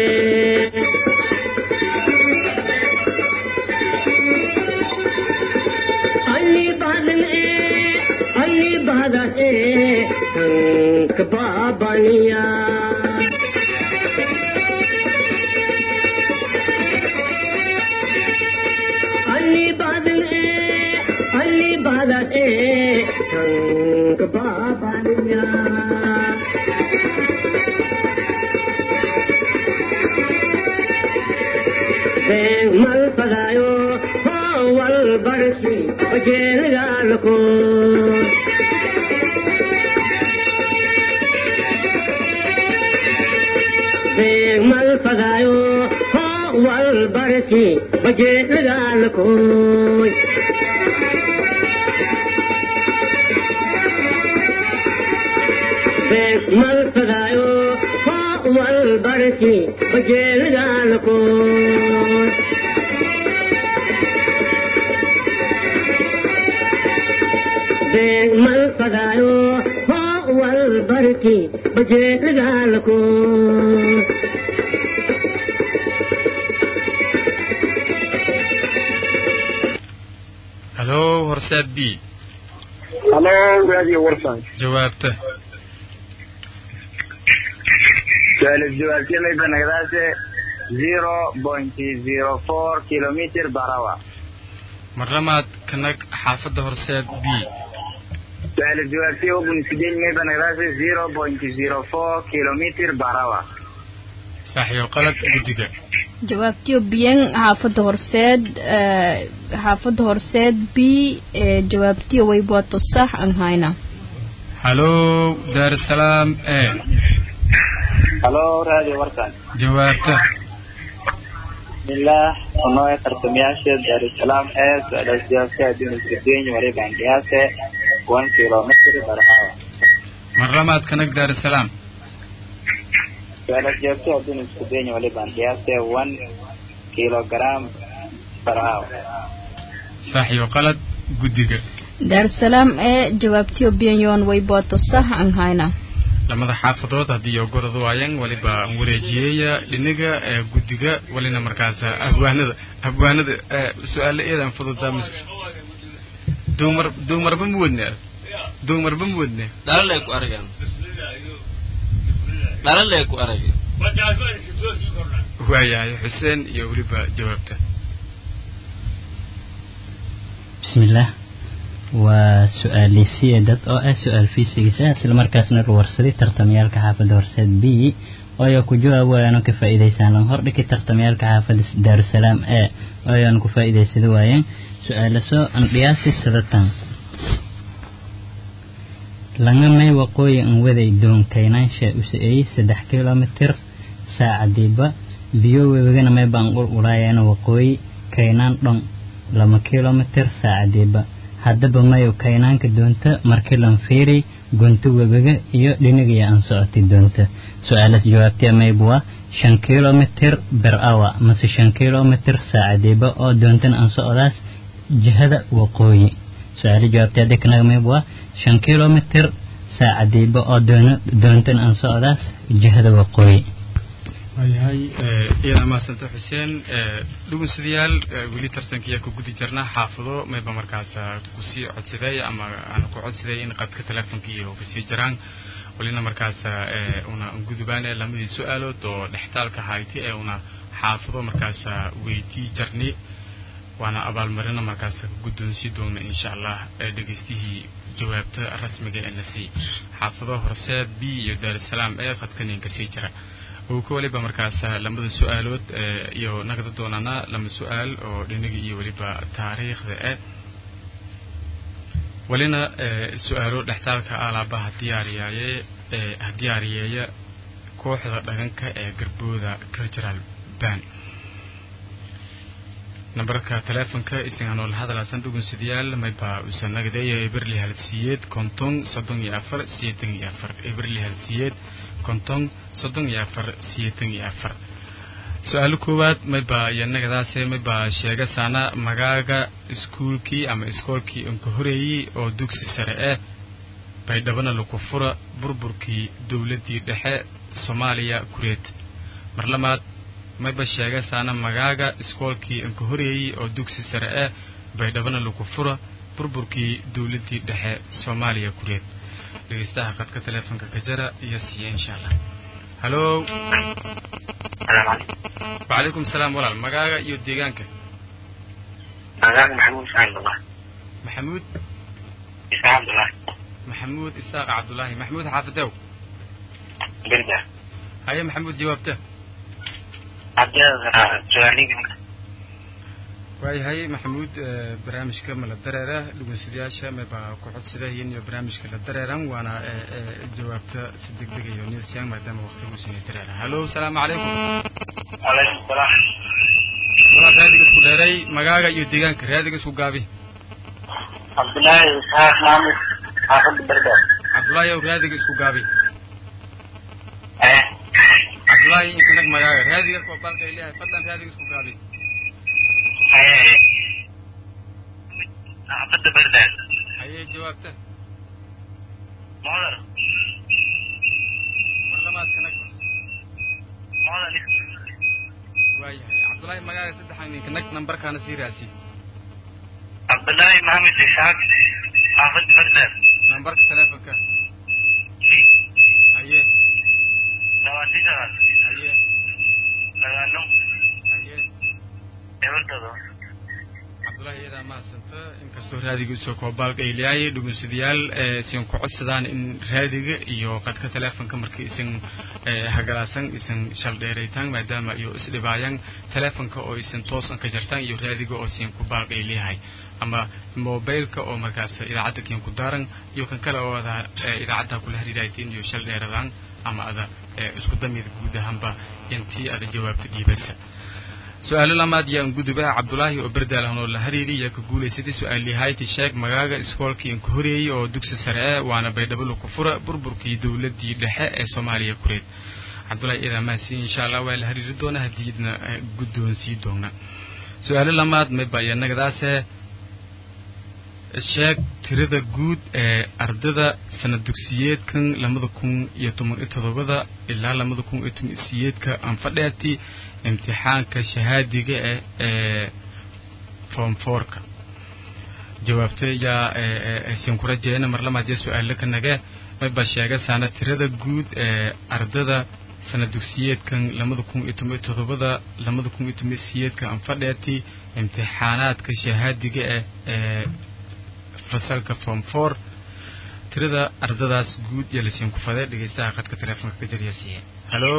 Ali badan e Ali badan e kababaniya Ali badan e Ali badan e kababaniya Ben mal padayo wal barsi bajel galko mal padayo wal barsi bajel galko mal padayo wal barsi bajel galko been mal fadayo ho wal barki baje lagalko halo horseed b halo radio warsan jawaabta su'aal jawaabtii may banagdaase zero point zero four kilometer per hour marlamaad kanag xaafadda horseed b su'aal jawaabtii ugu sideen may banagdaase zero point zero four kilometer per hour saxiyo qalad guddiga jawaabtiyo biyan xaafadda horseed xaafadda horseed b jawaabtiyo way booto sax aan hayna halo daar salaam e halo radio warsan jawaabta bismillah ono ee tartamayaasha daar salaam ee su'aal jawaabtii hadii sideen wari bangiyaase one kilometer per hour marlamaad kanag daar salaam su'aal jawaabtii hadii sideen wari bangiyaase one kilogram per hour saxiyo qalad guddiga daar salaam ee jawaabtiyo biyan way booto sax aan hayna lamada xaafadood haddii iyo gorod waayeen waliba wareejiyaya dhinaga ee guddiga walina markaas abwaanada abwaanada su'aalo eedan fududaa mis dumar dumar ba muudna dumar ba muudna dalale ku aragan dalale ku aragan waayahay xuseen iyo waliba jawaabta bismillah وسؤال سيادة أو سؤال في سجسات المركز نرورسدي ترتميال كحافظ ورسد بي وياكو جوا ويانو كفائدة سالم هر لكي ترتميال كحافظ دار السلام آ ويانو كفائدة سدوايا سؤال سو انقياسي سدتان لنا ماي وقوي ان وذي دون كينان شاء أسئي سدح كيلومتر ساعة ديبا بيو ويغانا ماي بانقول ورايان وقوي كينان دون لما كيلومتر ساعة ديبا haddaba mayo kaynaanka doonta markii lan fiiri gunta webiga iyo dhinaga aan socoti doonta su'aalaas jawaabtii maybwa shan kilometer per hour mase shan kilometer saacadiiba oo doontan aan socdaas jihada waqooyi su'aal jawaabtii dadkana maybwa shan kilometer saacadiiba oo doontan aan socdaas jihada waqooyi ayahay iyada ma santa xuseen dhugun sidayaal wili tartankiya ku gudi jirnaa xaafado mayba markaas ku sii codsaday ama aan ku codsaday in qadka telefoonkiisa oo kasii jiraan walina markaas una gudubaan lamada su'aalood oo dhextaalka hayti ee una xaafado markaas weydii jirnay waana abaalmarina markaas guddoonsi doona insha Allah dhageystihii jawaabta rasmiga ee la sii xaafado horseed b iyo daar salaam ee qadkan kasii jira وكوليبا مركز لما السؤالات يو نقدر دوننا لما السؤال أو لنجي يوليبا تاريخ ذا ولنا السؤال نحتاج على بعض ديارية ديارية كوح لغنك قربوذا كرجال بان نبرك تلفونك إسمعنا هذا الصندوق السديال ما يبقى وسنة جدية إبرلي هالسيد كنتم صدق يافر سيدن يافر إبرلي هالسيد كنتم صدق يافر سيدن يافر سؤال كوات ما يبقى ينقداسه ما يبقى شيء سنة مجاعة سكول كي أم سكول كي انكهري أو دوكس سرقة بيدبنا لكفرة بربر كي دولة دحى سوماليا كوريت مرلمات ما يبقى شيء سنة مجاعة سكول كي انكهري أو دوكس سرقة بيدبنا لكفرة بربر كي دولة دحى سوماليا كوريت ليستها قد كتلفون كجرا يسي إن شاء الله. هلو. السلام عليكم. وعليكم السلام ورحمة الله. مجاعة يوديجانك. مجاعة محمود إسحاق عبد الله. محمود. إسحاق عبد الله. محمود إسحاق عبد الله. محمود حافظه. برجع. هيا محمود جوابته. عبد الله سؤالي. واي هاي محمود برامج كامل الدرارة لقون سدياشة ما بقعد سداهين يو برامج كامل الدرارة وأنا جوابت صدق دقيقة يونيل سيان ما دام وقت موسين الدرارة. هلو السلام عليكم. عليكم السلام. والله هذه كسر داري مجاعة يوديجان كريه هذه كسر قابي. عبد الله إسحاق محمود حافظ برجع. عبد الله يو هذه كسر قابي. إيه. عبد الله يمكنك مجاعة هذه كسر قابي إليها فضلا هذه كسر قابي. ايه حافظ بردان haye jawaabta model marlamaad kanag model waayahay cabdullaahi magaaga saddexan ninka nag nambarkaana sii raasi cabdullaahi maxamed isxaaq xaafad bagdad nambarka telefonka haye labaatan sagaal haye sagaalo haye ebartooda cabdullaahi iyadaa mahadsanta inkastoo raadiga usoo koobaalka ay leeyahay dhugunsadayaal isan ku codsadaan in raadiga iyo qadka telefonka markii isan hagalaasan isan shal dheeraytaan maadaama iyo isdhibaayaan telefonka oo isan toosan ka jartaan iyo raadiga oo isan ku baalka ay leeyahay ama mobilka oo markaas idaacadda kiin ku daaran iyo kan kale oo wada idaacadda kula xiriiraytiin iyo shal dheeradaan ama ada isku damid guud ahaanba intii ada jawaabta dhiibasa su'aalo lamaad yaan gudubaa cabdullaahi oo berdaalan oo la xiriiriya ka guuleysatay su'aali hayti sheeg magaaga iskoolkii in ku horeeyay oo dugsi sare ah waana baydhabo ku fura burburkii dawladii dhexe ee Soomaaliya kureed cabdullaahi ida ma si insha Allah waa la xiriiri doona hadiidna guddoonsii doona su'aalo lamaad ma bayanagadaas sheeg tirada guud ee ardada sanad dugsiyeedkan laba kun iyo toban iyo toddoba ilaa laba kun iyo toban iyo siddeed ka aan fadhiyaati imtixaanka shahaadiga ee form four ka jawaabta ya ee sin ku rajeena mar lamaad ee su'aalo ka naga ma sheega sanad tirada guud ee ardada sanad dugsiyeedkan laba kun iyo toban iyo toddoba laba kun iyo toban iyo siddeed ka aan fadhiyaati imtixaanaadka shahaadiga ee fasalka form four tirada ardadaas guud iyo la siin ku faday dhageystaha qadka telefoonka ka jariya siiyay hello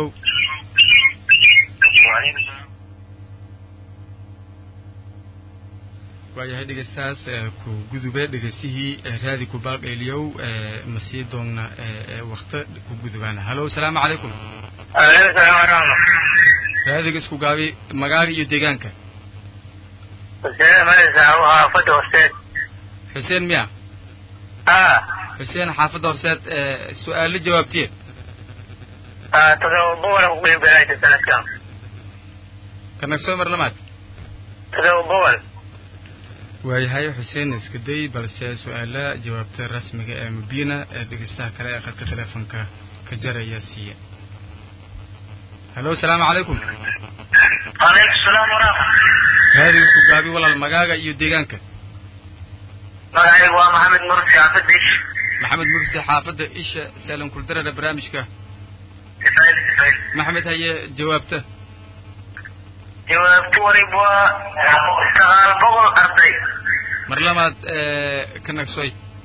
waayahay dhegeystahaas ku gudubay dhegeystihii raadi ku baaqeeliyow masii doonna waqti ku gudubaana hello salaamu calaykum alaykum salaam warahmatullahi raadiga isku gaabi magaaga iyo deegaanka xuseen malisa waa fadhi hoosteed حسين ميا اه حسين حافظ ورسات اه سؤال لجوابتين اه تدو بولا وقبل بلاية السنة كام كانك سومر لمات تدو بولا وهي هاي حسين اسكدي بلس سؤال جوابت الرسمي مبينة دقستها كلاي اخذت تلفونك كجرى ياسية هلو السلام عليكم عليكم السلام ورحمة هذه سقابي ولا المقاقة يو ديغانك magacaygu waa maxamed mursi xaafadda ish maxamed mursi xaafadda isha saalan kuldarada barnaamijka maxamed haye jawaabta jawaabtu warib waa sagaal boqol arday mar lamaad ka nagsoy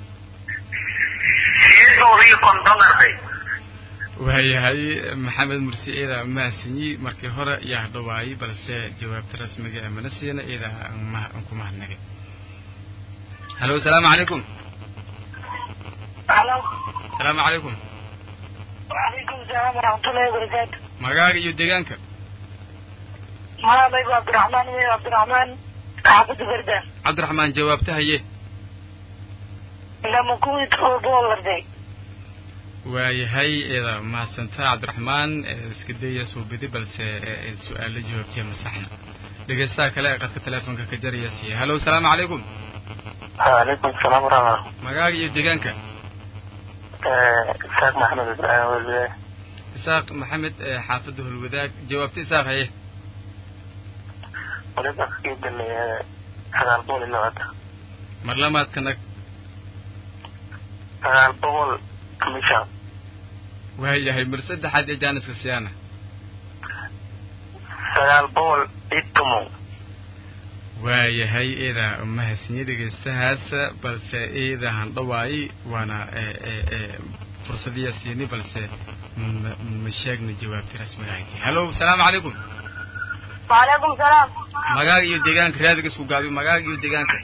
sideed boqol iyo konton arday waayahay maxamed mursi ida maasinyi markii hore yaa dhawaayay balse jawaabta rasmiga ee mana siina ida aan ku mahadnagay هلو السلام عليكم الو السلام عليكم وعليكم السلام ورحمة الله وبركاته مقاقي يو ديغانك ما بيقو عبد الرحمن ويا عبد الرحمن حافظ بردان عبد الرحمن جوابتها ايه لما كنت بول لردي واي هاي اذا ما سنتا عبد الرحمن اسكدية سوبدي بل السؤال اللي جوابتها مسحنا لقيستها كلاي قد تلافونك كجرية سيه هلو السلام عليكم عليكم السلام ورحمة الله مقاقي يو ديغانك إساق محمد إبراهيم والوذاك إساق محمد حافظه الوذاك جوابت إساق هيه ولد أخيد اللي هذا البول اللي غدا مرلمات كنك هذا البول كمشان وهي هي مرسد حد جانس السيانة هذا البول إتمو waayahay ida mahadsanid dhegeystahaas balse ida han dhawaay waana fursadiya siini balse ma sheegna jawaabta rasmiga ah hello salaamu calaykum wa alaykum salaam magaaga iyo deegaanka raadiga isku gaabi magaaga iyo deegaanka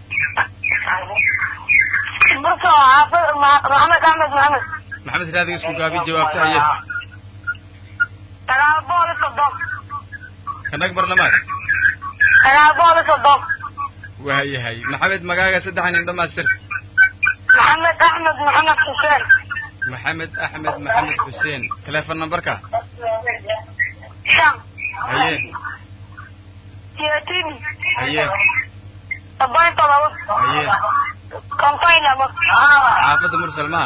marka xaafad maxamed ahmed maxamed maxamed raadiga isku gaabi jawaabta haye sagaal boqol iyo soddon kanag barlamaad sagaal boqol iyo soddon waayahay maxamed magaaga saddexan in dhamaastir محمد أحمد محمد حسين محمد أحمد محمد حسين تلفون نمبرك شام هيه يتيم هيه أبوي طلبت هيه كمباينا حافظ مرسل ما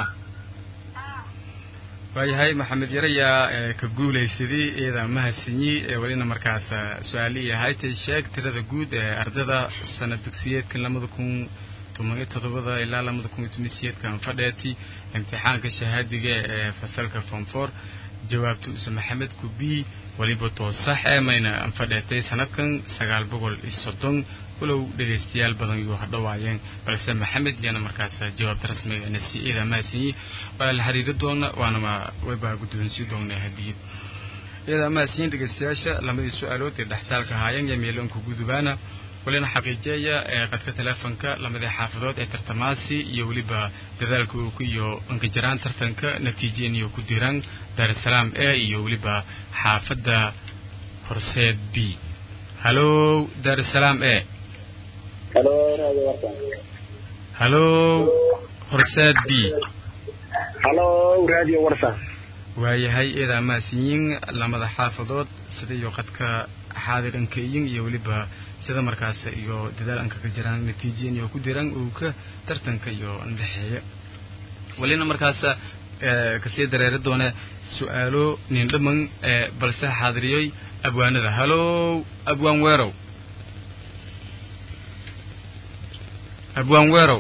waayahay maxamed yaraya ka guulaysadii iyada mahadsanyi walina markaas su'aaliye haytay sheeg tirada guud ee ardada sanad dugsiyeedka labada kun toban iyo toddoba ilaa labada kun iyo toban iyo sideed kan fadheeti imtixaanka shahaadiga ee fasalka form four jawaabtu is maxamed kubi waliba to sax ee mayna fadheetay sanadkan sagaal boqol iyo soddon walow dhageystayaal badan iyo hadhawaayeen balse maxamed yana markaas jawaab rasmi ah si ila maasiyi wal xariiradona waana ma wayba guddoonsi doonaa hadii ila maasiyin dhageystayaasha lamada su'aalood ee dhaxtaalka haayeen yameelan ku gudubana walina xaqiijiya ee qadka telefoonka lamada xaafadood ee tartamaasi iyo waliba dadaalka uu ku iyo anka jiraan tartanka natiijeen iyo ku diraan Dar es Salaam A iyo waliba xaafada Horseed B. Hello Dar es Salaam A. Hello Radio Warsan. Hello Horseed B. Hello Radio Warsan. waayahay ida maasiin lamada xaafadood sida iyo qadka xaadiranka iyo waliba sida markaas iyo dadaalanka ka jiraan natiijeen iyo ku diraan oo ka tartanka iyo andhaxeeya walina markaas ee ka sii dareero doona su'aalo nin dhaman ee balse xaadiriyay abwaanada hello abwaan weerow abwaan weerow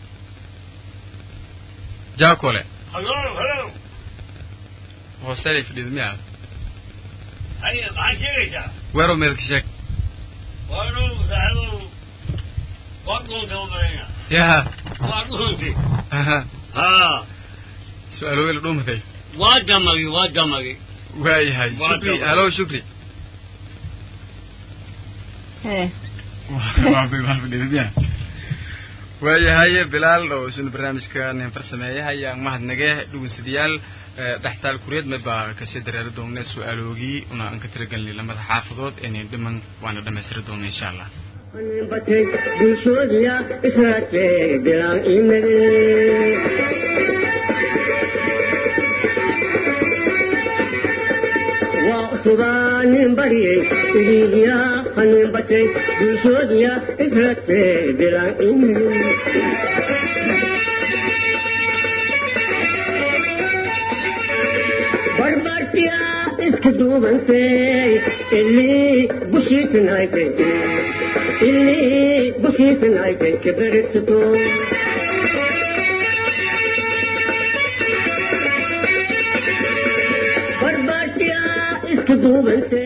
jaakole hello hello hostel في الدنيا هيا عايشة ويرو ملك شك ويرو زعلو وقلو دوبرينا يا وقلو دي ها ها سؤالو يلو دوم ثي وادمري وادمري واي هاي شكري هلو شكري ايه وافي وافي الدنيا واي هاي بلال لو شنو برنامج كان فرسميه هيا مهد نجاه دوسديال dhaxtaal kureed ma baa ka sii dareero doonaa su'aaloogi una aan ka tiragan lamada xaafadood inay dhiman waana dhameystir doonaa insha Allah batay bulshooda israatay bilaan imid waa subaan bariyay iliya hanin batay bulshooda israatay bilaan imid iskuduubantay ilii bushiisanaytay ilii bushiisanaytay kabarigsato barbaatiya iskuduubantay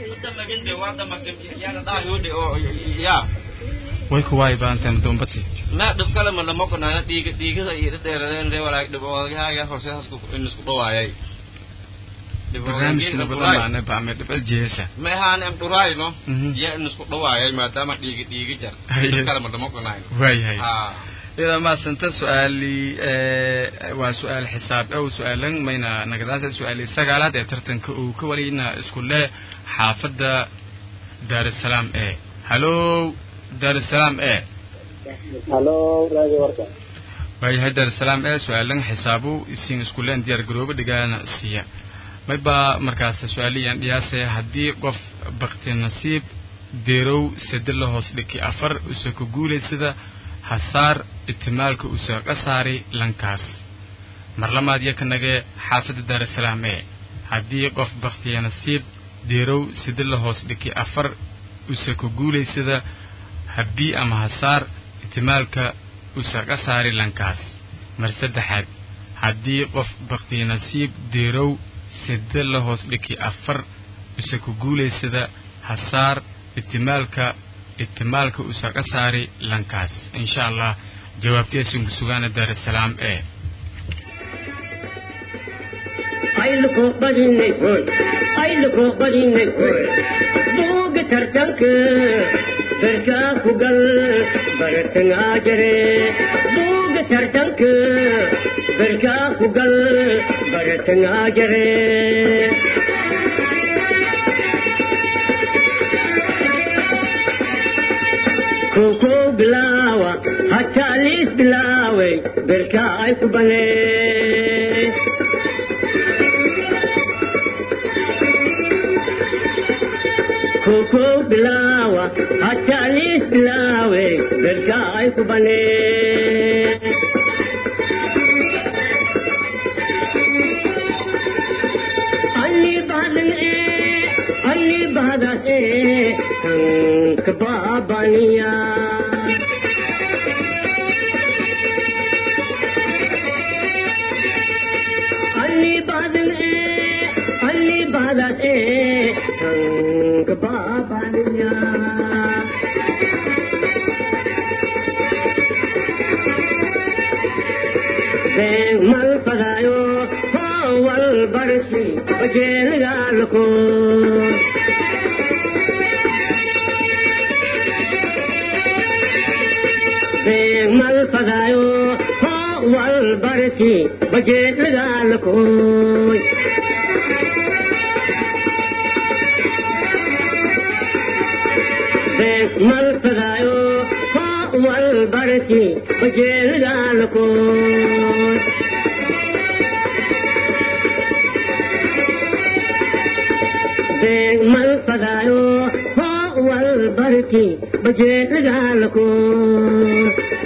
way ku waay baantan doombati ma dhib kale ma dhamo kana dhiiga dhiigada iyo dheeradeen walaal dhib oo yahay horseesku in isku dhawaayay barnaamijka badan maana baamay dhibal jeesa ma ahaan am dhuraayno ya in isku dhawaayay maadaama dhiiga dhiiga jar kale ma dhamo kana waayahay ila ma santa su'aali waa su'aal xisaab aw su'aalan mayna nagadaas su'aali sagaalaad ee tartanka uu ka walina isku leh xaafada Dar es Salaam A hello Dar es Salaam A hello Radio Warsan waayahay Dar es Salaam A su'aalan xisaabu isin isku leen diyaar garooba dhigaana siya mayba markaas su'aaliyan dhiyaasay hadii qof baqti nasiib deerow saddex hoos dhiki afar usoo ku guuleysada hasaar ihtimaalka usoo qasaari lankaas marlamaad yakanage xaafada Dar es Salaam ee hadii qof baqti nasiib deerow saddex hoos dhiki afar usoo ku guuleysada habii ama hasaar ihtimaalka usoo qasaari lankaas mar saddexaad hadii qof baqti nasiib deerow sidde la hoos dhiki afar isaku guuleysada hasaar ihtimaalka ihtimaalka uu saqa saari lankaas insha Allah jawaabtiisu sugaana Dar es Salaam ee ayluko badinay hoy ayluko badinay hoy buuga tartanka barka ku gal baratana jare buuga tartanka barka ku gal baratana jare koko bilawa hatta lis bilawe barka ay ku bane koko bilawa hatta lis bilawe barka ay ku bane كبابانيا اللي بعد الايه اللي بعد الايه كبابانيا بين مال فدايو هو البرسي وجيل قالكم بين مال فدايو هو البرسي وجيل قالكم بين مال فدايو هو البرسي وجيل قالكم من فدايو هو البركي بجيت لكم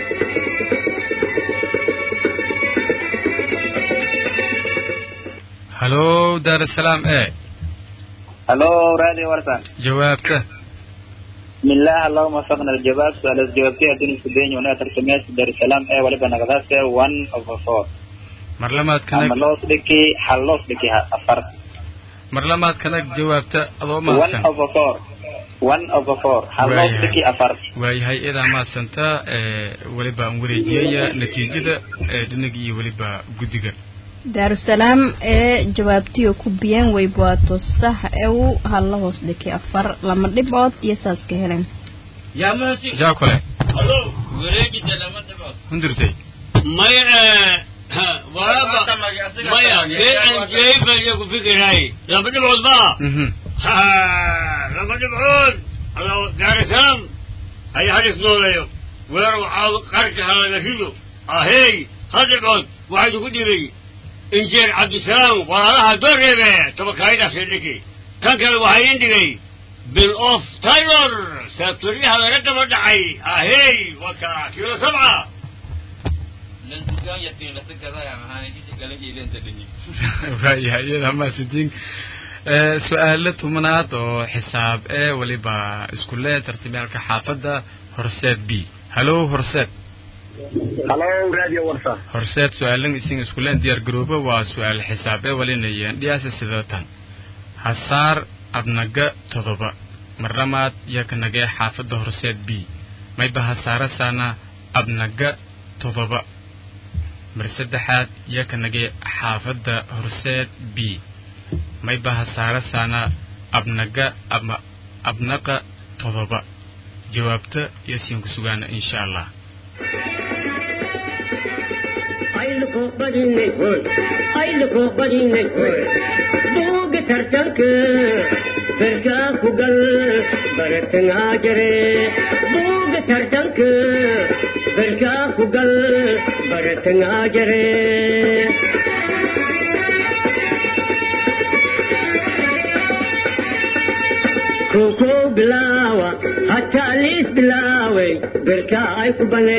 هلو دار السلام ايه هلو راديو ورسان جوابته بسم الله اللهم وفقنا الجواب سؤال الجوابتي أدوني سبيني ونأتر سميس دار السلام ايه ولبا نغذاسة one over four مرلمات كنك عملوس بكي حلوس بكي أفر مرلمات كنك جوابته أضو ما one over four one over four حلوس بكي أفر واي هاي إذا ما سنتا اه ولبا موريجيا نتيجة اه دنقي ولبا قدقة دار السلام ee jawaabtii ku biyeen way baato sax ee uu hal hoos dhigay afar lama dhibood iyo saas ka heleen yaa ma si jaakole hallo wareegi lama dhibood hundirtay may ha waba maya been jeefa iyo ku fikiray lama dhibood ba mhm ha lama dhibood hallo daar salaam ay hadis nooleeyo weer waxa qarka halaga rido ahey hadhibood waxa ku diray إنجيل عبد السلام وراها دور ريبه تبكايدا سيدكي كان كان وحيين دقي بالأوف تايلور سيبتريها لرد مدعي أهي وكا كيلو سبعة لن تكون يتين لتكذا يا مهاني جيش قلقي لين تدني وهي هي لما سدين سؤالته منات وحساب ايه وليبا اسكوليه ترتيبيالك حافظة هرسات بي هلو هرسات هلو راديو ورسا هرسات سؤالين اسين اسكولين ديار جروبة وسؤال حسابه ولينيان دياسة سيداتان حصار ابنقى تضبا مرمات يكنقى حافظة هرسات بي ما يبقى حصارة سانا ابنقى تضبا مرسدحات يكنقى حافظة هرسات بي ما يبقى حصارة سانا ابنقى أب... ابنقى تضبا جوابته يسين كسوغانا ان شاء الله I look but in the good. I look but in the good. Bog tartank, berka kugal, baratang ajare. Bog tartank, berka kugal, baratang ajare. Koko bilawa, hatalis bilawe, berka ay kubane.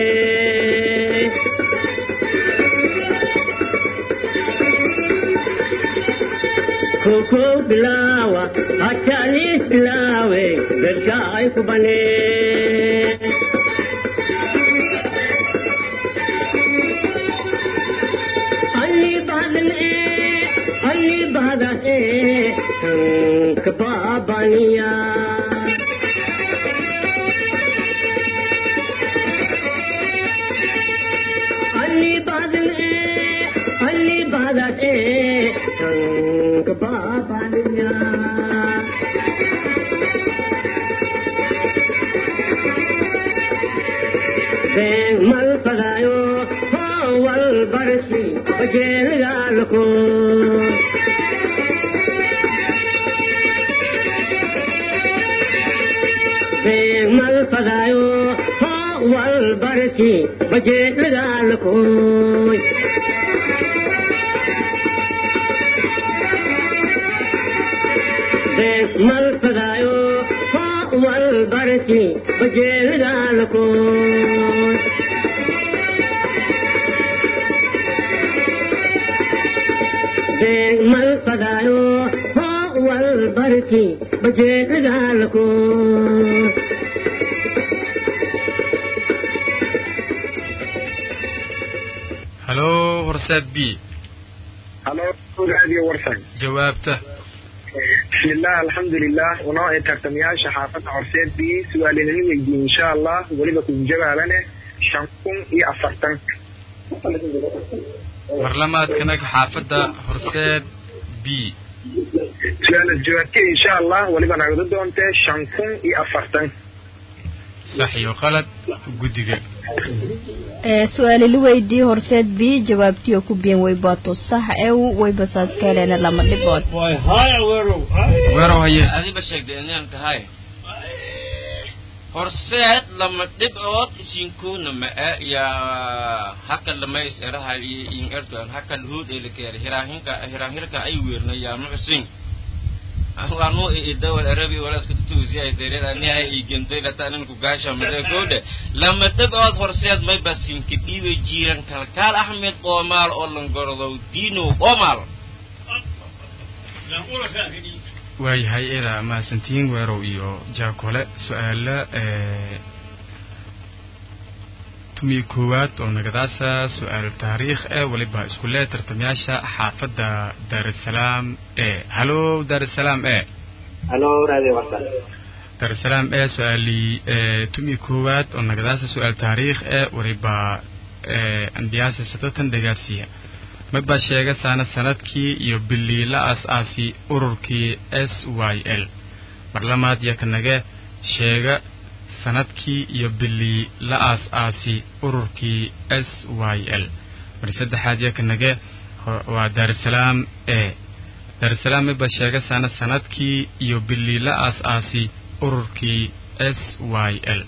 Koko bilawa, hatalis bilawe, berka ay kubane. Ali badan e, ali badan e, kababaniya. Ali badan e, ali badan e, kababaniya. Beng mal padayo, wal barsi, bajel galko. Beng mal padayo, wal barsi, bajel galko. Beng mal padayo, wal barsi, bajel galko. Beng mal padayo, wal barsi, bajel galko. horseed b halo radio warsan jawaabta بسم الله الحمد لله ونوع ترتمياش حافظ عرسات بي سؤالين ويدي إن شاء الله ولبكم جوابنا شنكم إي أفرتن برلمات كنك حافظ عرسات بي سؤال الجواب إن شاء الله ولبنا عدده أنت شنكم إي أفرتن صحيح وغلط قدقة su-aali la weydiiyey horseed b jawaabtii oo ku biyan way baato sax ee way basaas kaleena lama dhibood way haya weerow weerow haye adiba sheegday inaan tahay horseed lama dhibood isinkuuna ma ya haka lamays eraha in erdogan haka huud ee la keenay hiraahinka hiraahinka ay weernayaan muxsin waanu idawal arabi wala isku tuusiyay deereeda nihay igentay la taanan ku gaasha mada goode lama dhibood horseed may basin kibiwe jiran kalkaal ahmed qoomaal oo lan gordo diino qoomaal way hay-ada ma santiin weerow iyo jaakole su'aala ee tumi koowaad oo nagadaasa su'aal taariikh ee waliba isku leey tartamayaasha xaafada Dar es Salaam ee halo Dar es Salaam ee halo radio warsan Dar es Salaam ee su'aali ee tumi koowaad oo nagadaasa su'aal taariikh ee waliba ee andiyaasha sadatan dagaasiya ma ba sheega sana sanadkii iyo bilii la aas-aasi ururkii S Y L barlamaad yakanaga sheega sanadkii iyo bilii la aas-aasi ururkii S Y L mar saddexaad yakanaga waa Dar es Salaam ee Dar es Salaam ba sheega sana sanadkii iyo bilii la aas-aasi ururkii S Y L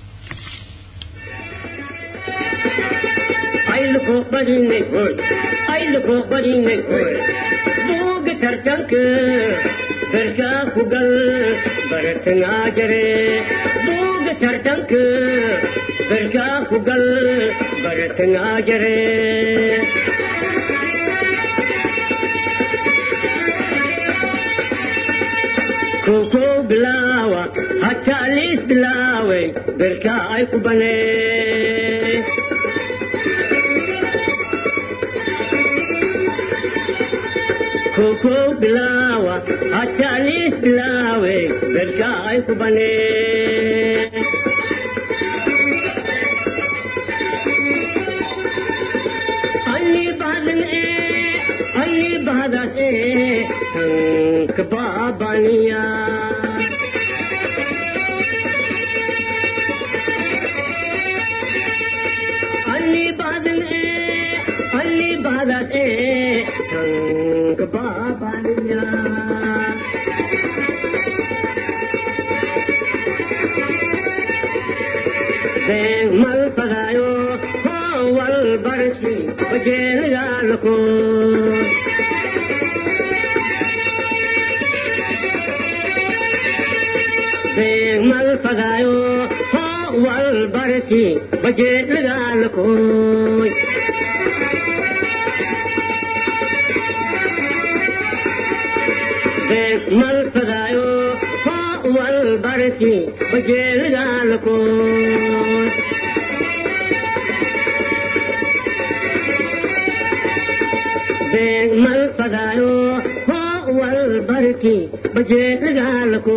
aylu ko badinay hoy aylu ko badinay hoy buuga tartanka barka ku gal baratan ajare buuga tartanka barka ku gal baratan ajare koko bilawa hatta alis bilawe barka ay ku bane koko bilawa atalis bilawe berka ay kubane ali badan e ali badan e kababaniya ali badan e ali badan e kababaniya Deng mal padayo wal barsi bajel galko Deng mal padayo wal barsi bajel galko mal padayo wal barki bajel galko Deng mal padayo wal barki bajel galko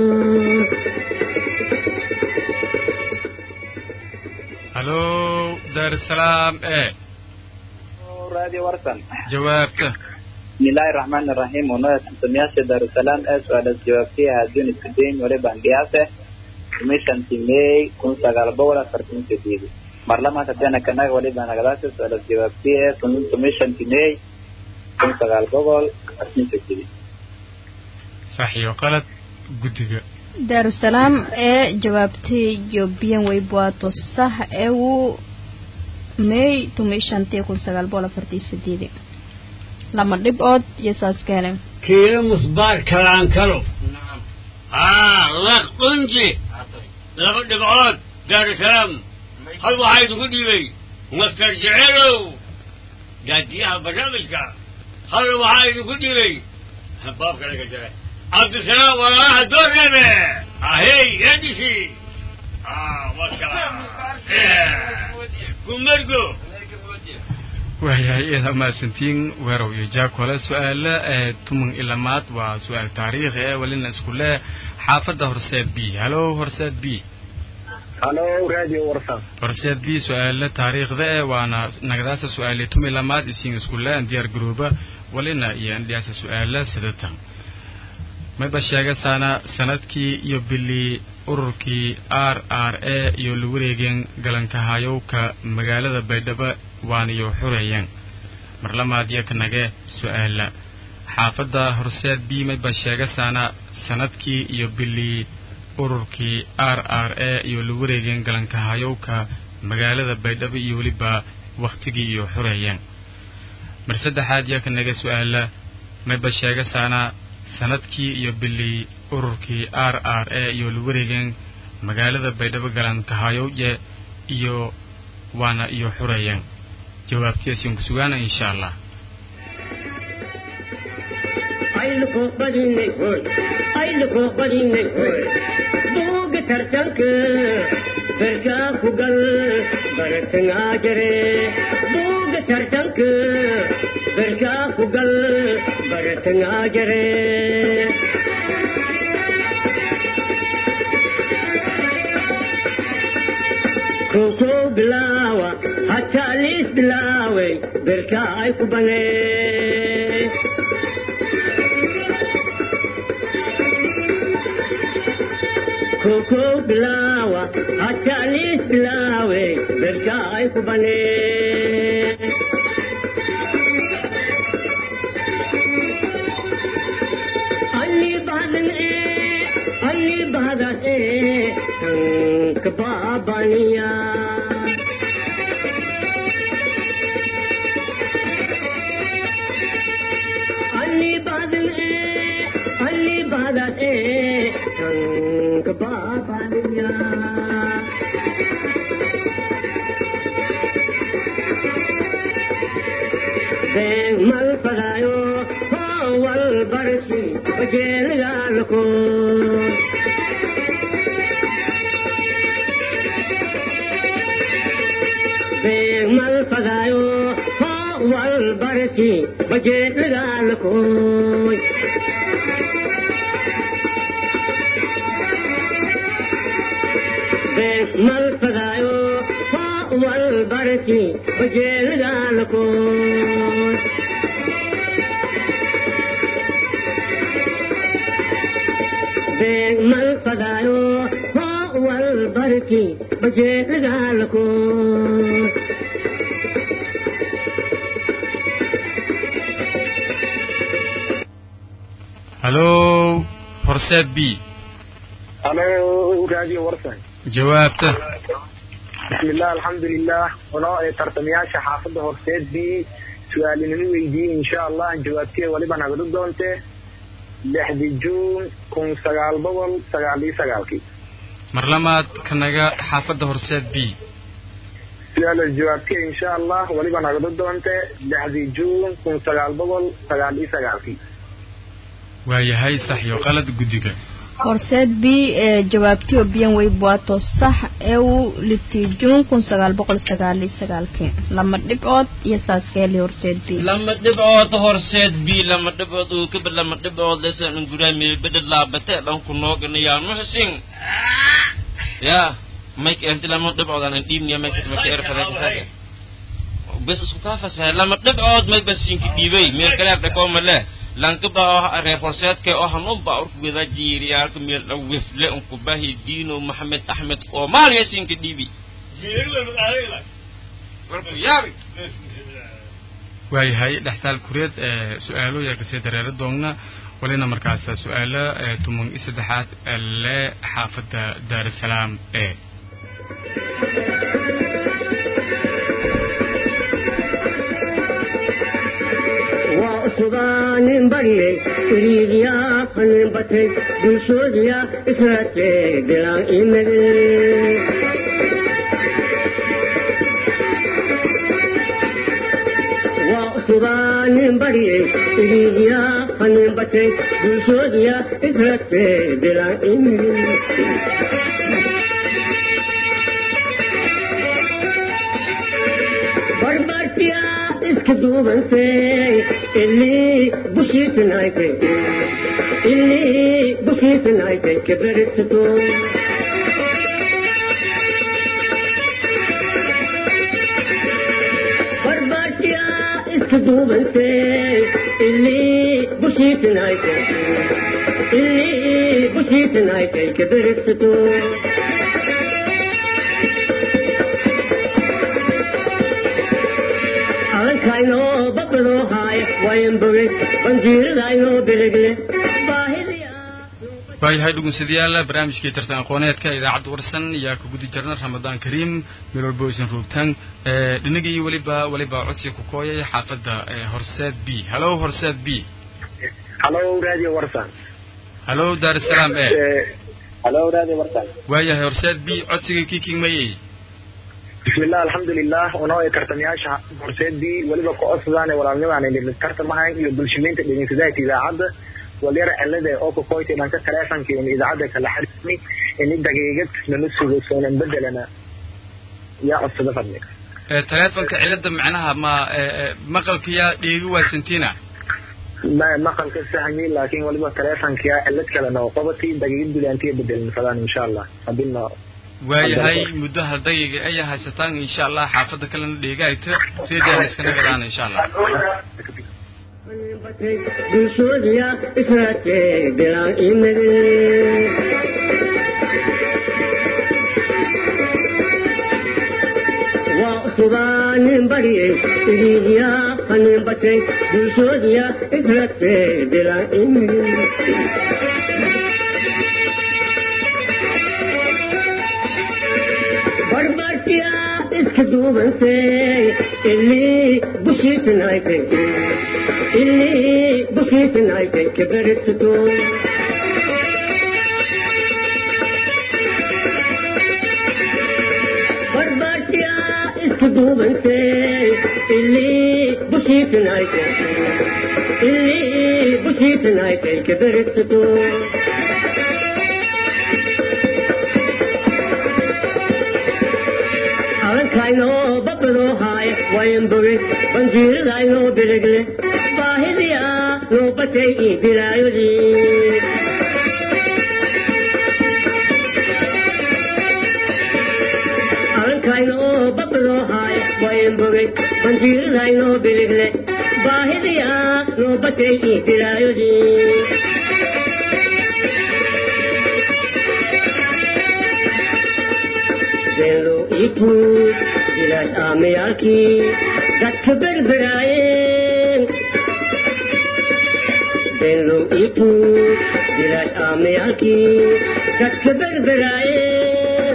halo Dar es Salaam ee radio warsan jawaabta بسم الله الرحمن الرحيم ونوع تمياش دار السلام سؤال الجواب فيها دون الكدين ولبا انبياسه كميشن تيمي كون ساقال بولا فرتين كتير مرلما تتانا كناغ ولبا نغلاسه سؤال الجواب فيها كميشن تيمي كون ساقال بولا فرتين كتير صحيح وقالت قدقة دار السلام ee jawaabtii yobiyan way baato sax ee uu may tumishantii kun sagaal boqol afartan iyo sideed lama dhibood iyo saas keenay kiyo musbaar kalaan kalo nacam haa laq unji laba dhibcood Dar es Salaam hal waxaa idinku dhiibay master jecelow gaadiyaha barnaamijka hal waxaa idinku dhiibay baabka laga jira cabdisalaam walaalaha doornebe ahey yadisi aa masha kumergo وهي إذا ما سنتين ورو يجاك ولا سؤال تمن إلا مات وسؤال تاريخي ولنا اسكولا حافظ هرسات بي هلو هرسات بي هلو راديو ورسان هرسات بي سؤال تاريخ ذا وانا نقداس سؤال تمن إلا مات اسين اسكولا انديار جروبا ولنا يندياس سؤال سدتهم ما بشيء سنة سنتكي يبلي ururkii R R A iyo lagu wareegeen galanka hayowka magaalada Baydhabo waaniyo xureeyeen mar lamaad yakanaga su'aala xaafada horseed biimay ba sheegasana sanadkii iyo bili ururkii R R A iyo lagu wareegeen galanka hayowka magaalada Baydhabo iyo waliba waqtigii iyo xureeyeen mar saddexaad yakanaga su'aala may ba sheegasana sanadkii iyo bili ururkii R R A iyo lagu wareegeen magaalada Baydhabo galanka hayowje iyo waana iyo xureeyeen jawaabtiisa ku sugaana insha Allah ayluko badinay hoy ayluko badinay hoy buuga tartanka berka kugal baratanga jare buuga tartanka berka kugal baratanga jare koko bilawa hatta lis bilawe berka ay kubane koko bilawa hatta lis bilawe berka ay kubane ali badan e ali badan e kababaniya ali badan e ali badan e kababaniya ben mal pagayo wal barsi bajel galko mal pagayo wal barsi bajel galko mal pagayo wal barsi bajel galko mal pagayo wal barsi bajel galko هلو فرسات بي هلو راديو ورسان جوابته بسم الله الحمد لله ونوع ترتمياشا حافظة فرسات بي سؤالي نويدي إن شاء الله جوابتي ولبا نقدر دونته لحدي جون كون سغال بول سغالي سغالكي مرلمات كنغا حافظة فرسات بي سؤال الجوابتي إن شاء الله ولبا نقدر دونته لحدي جون كون سغال بول سغالي سغالكي waayahay sax iyo qalad gudiga horseed bi jawaabtii oo biyan way buato sax ee uu litijoon kun sagaal boqol sagaal iyo sagaal lama dhibcood iyo saaskeel horseed bi lama dhibcood horseed bi lama dhibcood oo ka bad lama dhibcood leesan guraamay bedel laabate dhan ku nooganaya muxsin ya make inta lama dhibcood aan diibniya make make erfada ka bas isku kaafasa lama dhibcood may basinki diibay meel kale dhaqo male lanka reer horseedka oo hanun baa urku wada jiiriyaa ka meel dhawif le unku bahi diino maxamed axmed oo maaliyaysinka dhibi waayahay dhaxtaal kureed su'aalo yaa ka sii dareero doona walina markaas su'aalo tuman saddexaad le xaafada Dar es Salaam ee subanin bariye iriya kanin bate dusodiya israte bilang imere wa subanin bariye iriya kanin bate dusodiya israte bilang imere barbatia دوبنسي اللي بشيت نايتي اللي بشيت نايتي كبرتو برباتيا اسكدوبنسي اللي بشيت نايتي اللي بشيت نايتي كبرتو Kaino bakro hay wayan buri banjir daino birigle bahidiya bay hay dhugun sidiyaala barnaamijkii tartan aqooneedka idaacadda warsan iyo ku gudi jirna Ramadaan Kariim meel boosan roogtan ee dhinagii waliba waliba codsi ku kooyay xaafada Horseed B hello Horseed B hello radio warsan hello Dar es Salaam ee hello radio warsan waaya Horseed B codsiga kiiking mayay بسم الله الحمد لله ونوع كرتمياشا مرسيدي وليبا كأصداني والعلماني اللي كرتمهاي يبلشمين تبين سداية إذا عد وليرا اللي أوكو كويتي لانك تلاشان كي إذا عدك اللحرمي إن الدقيقة ننسو بسونا نبدل أنا يا أصد فضلك تلاتفن كعلد معناها ما مقلك يا ديغوا سنتينا ما مقلك السهمي لكن وليبا تلاشان كي علد كلنا وقبتي دقيقة دلانتية بدل فلان إن شاء الله قبلنا waayahay muddo hadayga ay haysataan insha Allah xaafada kalena dheegayta sideen iska nagadaan insha Allah dushodiya israate bila imere wa suban bari iriya kanin bate dushodiya israate bila imere برباتيا اسكدوبنسي اللي بشيت نايتي اللي بشيت نايتي كبرتو برباتيا اسكدوبنسي اللي بشيت نايتي اللي بشيت نايتي كبرتو Kaino bakro hay wayan buri banjir daino birigle bahidiya no patei bilayuri Al kaino bakro hay wayan buri banjir daino birigle bahidiya no patei bilayuri Delo itu Dilas ameyaki Gat berberain Delo itu Dilas ameyaki Gat berberain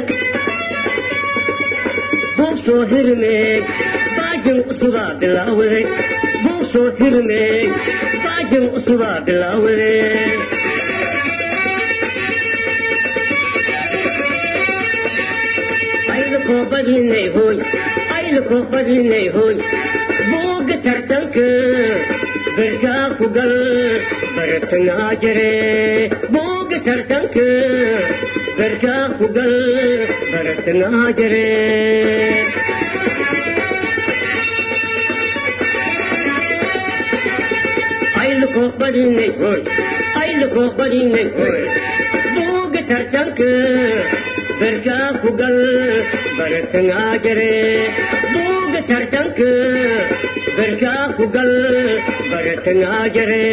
Bokso hirmek Bajeng usuba bilawre Bokso hirmek Bajeng usuba bilawre को बदली नहीं हुई आइल को बदली नहीं हुई भोग तरतंक बिरजा कुगल बरत नाजरे भोग तरतंक बिरजा कुगल बरत नाजरे आइल को बदली नहीं हुई आइल को बदली नहीं हुई भोग तरतंक Berka kugal barat ngajare bug tartank berka kugal barat ngajare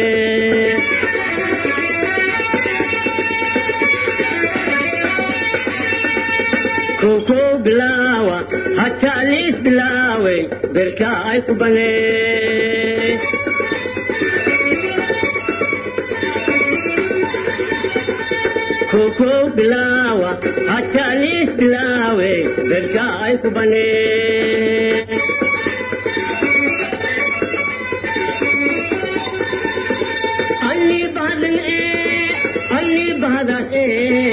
Koko bilawa hatta alis bilawe berka ay kubane Koko bilawa Hatalis bilawe Berkay kubane Ali badan e Ali badan e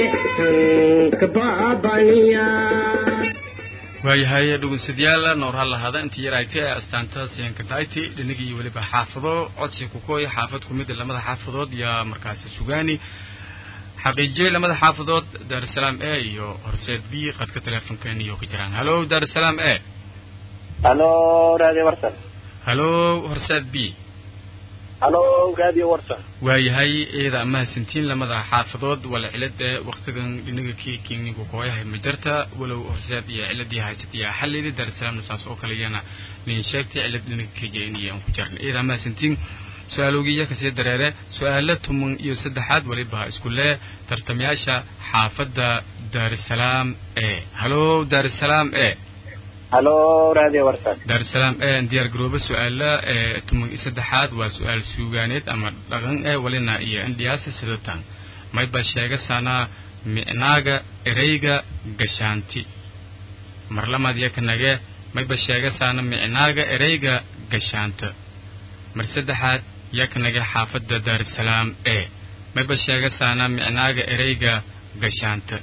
Kababaniya waayahay dhugunsidayaal noor hal lahada intii yaraaytay astaanta seenka taaytay dhinigii waliba xaafado codsi ku kooy xaafad ku mid lamada xaafadood ya markaas sugaani حقيقي لما حافظوت دار السلام ايه يو هرسيد بي قد كتلفون كان يو كجران هلو دار السلام ايه هلو راديو ورسل halo horseed b halo radio warsan waayahay eeda ama sintiin lamada xaafadood wala cilada waqtigan dhinaga kiikinigu kooyahay ma jirta walow horseed iyo ciladii haysatay xalleedii darsalaam saas oo kale yana nin sheegtay cilad dhinaga kiijeeniyay aan ku jirnay eeda ama sintiin su'aaloogiya ka sii dareere su'aalo tuman iyo saddexaad waliba isku lee tartamayaasha xaafada Daarsalaam ee halo Daarsalaam ee halo radio warsan Daarsalaam ee diyaar garoobo su'aalo ee tuman iyo saddexaad waa su'aal suugaaneed ama dhaqan ee walina iyo indiyaas sidatan may ba sheega sana micnaaga ereyga gashaanti marlamad yakanaga may ba sheega sana micnaaga ereyga gashaanta mar saddexaad yakanaga xaafada Daarsalaam ee may ba sheega sana micnaaga ereyga gashaanta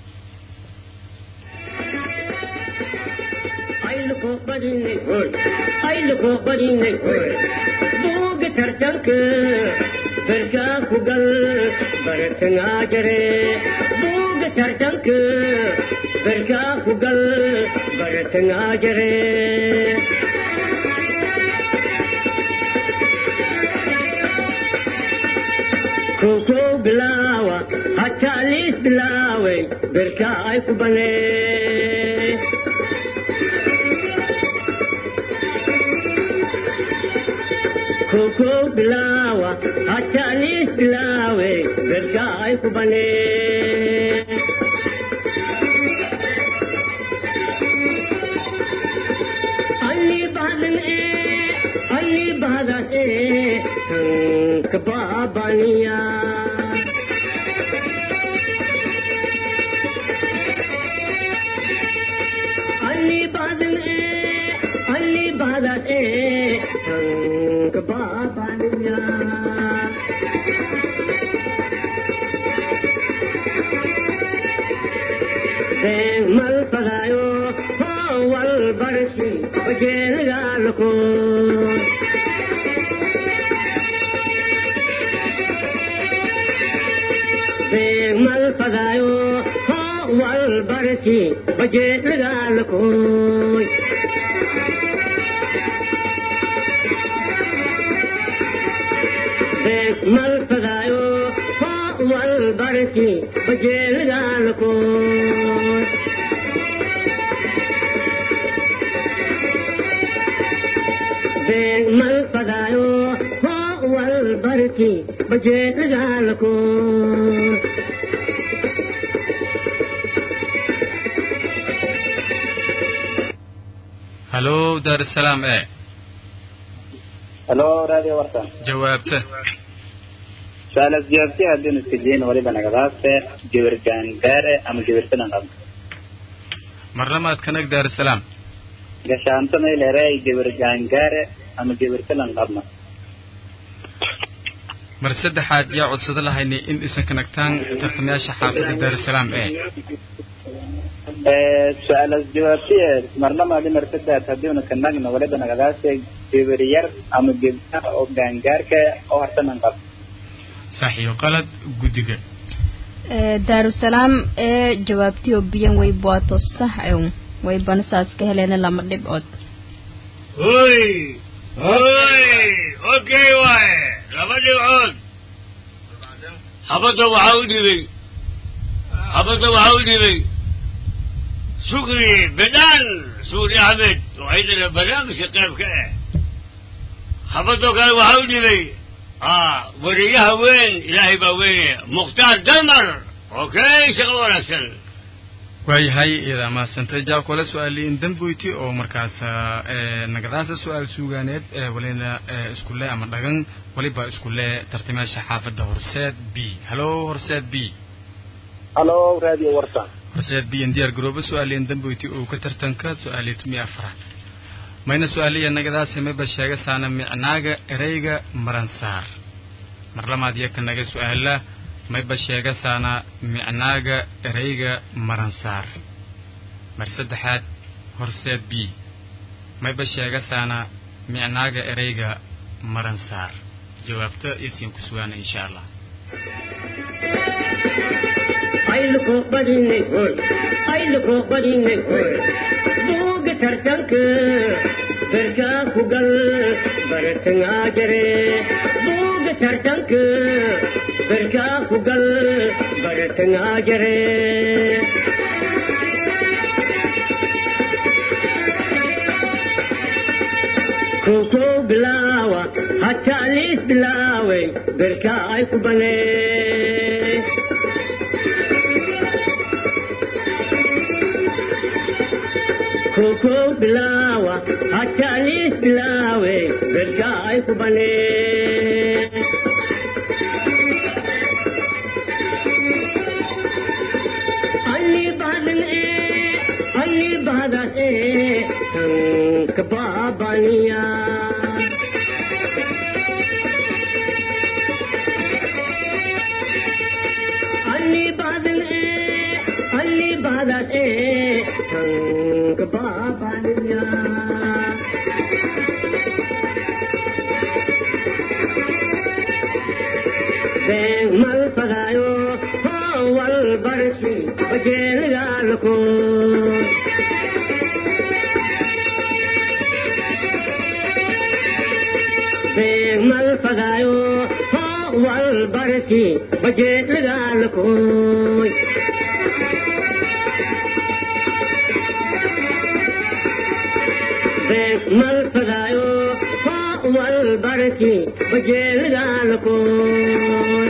ayluko badinay hoy ayluko badinay hoy buuga tartanka barka ku gal baratana jare buuga tartanka barka ku gal baratana jare koko bilawa hatta alis bilawe barka ay ku bane koko bilawa hatta alis bilawe barka ay ku bane ali badan e ali badan e kababaniya ali badan e ali badan e kababaniya den mal pagayo wal barsi bajel galko mal pagayo wal barsi bajel galko mal pagayo wal barsi bajel galko mal pagayo wal barsi bajel galko halo Daarsalaam ee halo radio warsan jawaabta su'aalaas jawaabtii haddii iskajeen waliba nagadaase jawir gaangaare ama jawirtanan qab marlamaad kanag Daarsalaam gashaanta may leeray jawir gaangaare ama jawirtanan qabna mar saddexaad yaa codsada lahaynay in isan kanagtaan tartamayaasha xaafada Daarsalaam ee su'aalaas jawaabtii marlamaad mar saddexaad haddii kanagna waliba nagadaase jawir yar ama jawirta oo gaangaarka oo hartanan qab صحيح قلد جديدة Daarsalaam ee jawaabtii oo biyan way baato sax ee way bansaas ka heleen lama dhibcood hoy hoy okay way lama dhibcood habada waxa u dhibay habada waxa u dhibay shukri badan suuri ahmed وعيدنا برنامج قيبك habada kale waxa u dhibay آه وريها وين إلهي باوين مختار دمر أوكي شغل ولا سل واي هاي إذا ما سنتجا كل سؤالين دنبويتي أو مركز نقداس سؤال سوغانيت ولينا إسكولة أما دعان وليبا إسكولة ترتمى شحافة هرسات بي هلو هرسات بي هلو راديو ورسان هرسات بي انديار جروب سؤالين دنبويتي أو كترتنكات سؤالي تمي أفراد mayna su'aaliya nagadaas ma bashaga saana micnaaga ereyga maransaar marlamaad yakanaga su'aala may bashaga saana micnaaga ereyga maransaar mar saddexaad horseed b may bashaga saana micnaaga ereyga maransaar jawaabta isin ku sugaana insha Allah ayluko badinay hoy ayluko badinay hoy buuga tartanka barka ku gal bartanga jare buug tartank berka kugal bartanga jare koko bilawa hatta lis bilawe berka ay kubane koko bilawa hatta lis bilawe berka ay kubane ali badan e ali badan e kababaniya ali badan e ali badan e kababaniya ben mal pagayo wal barsi bajel galko mal pagayo wal barki baje lagal koy mal pagayo wal barki baje lagal koy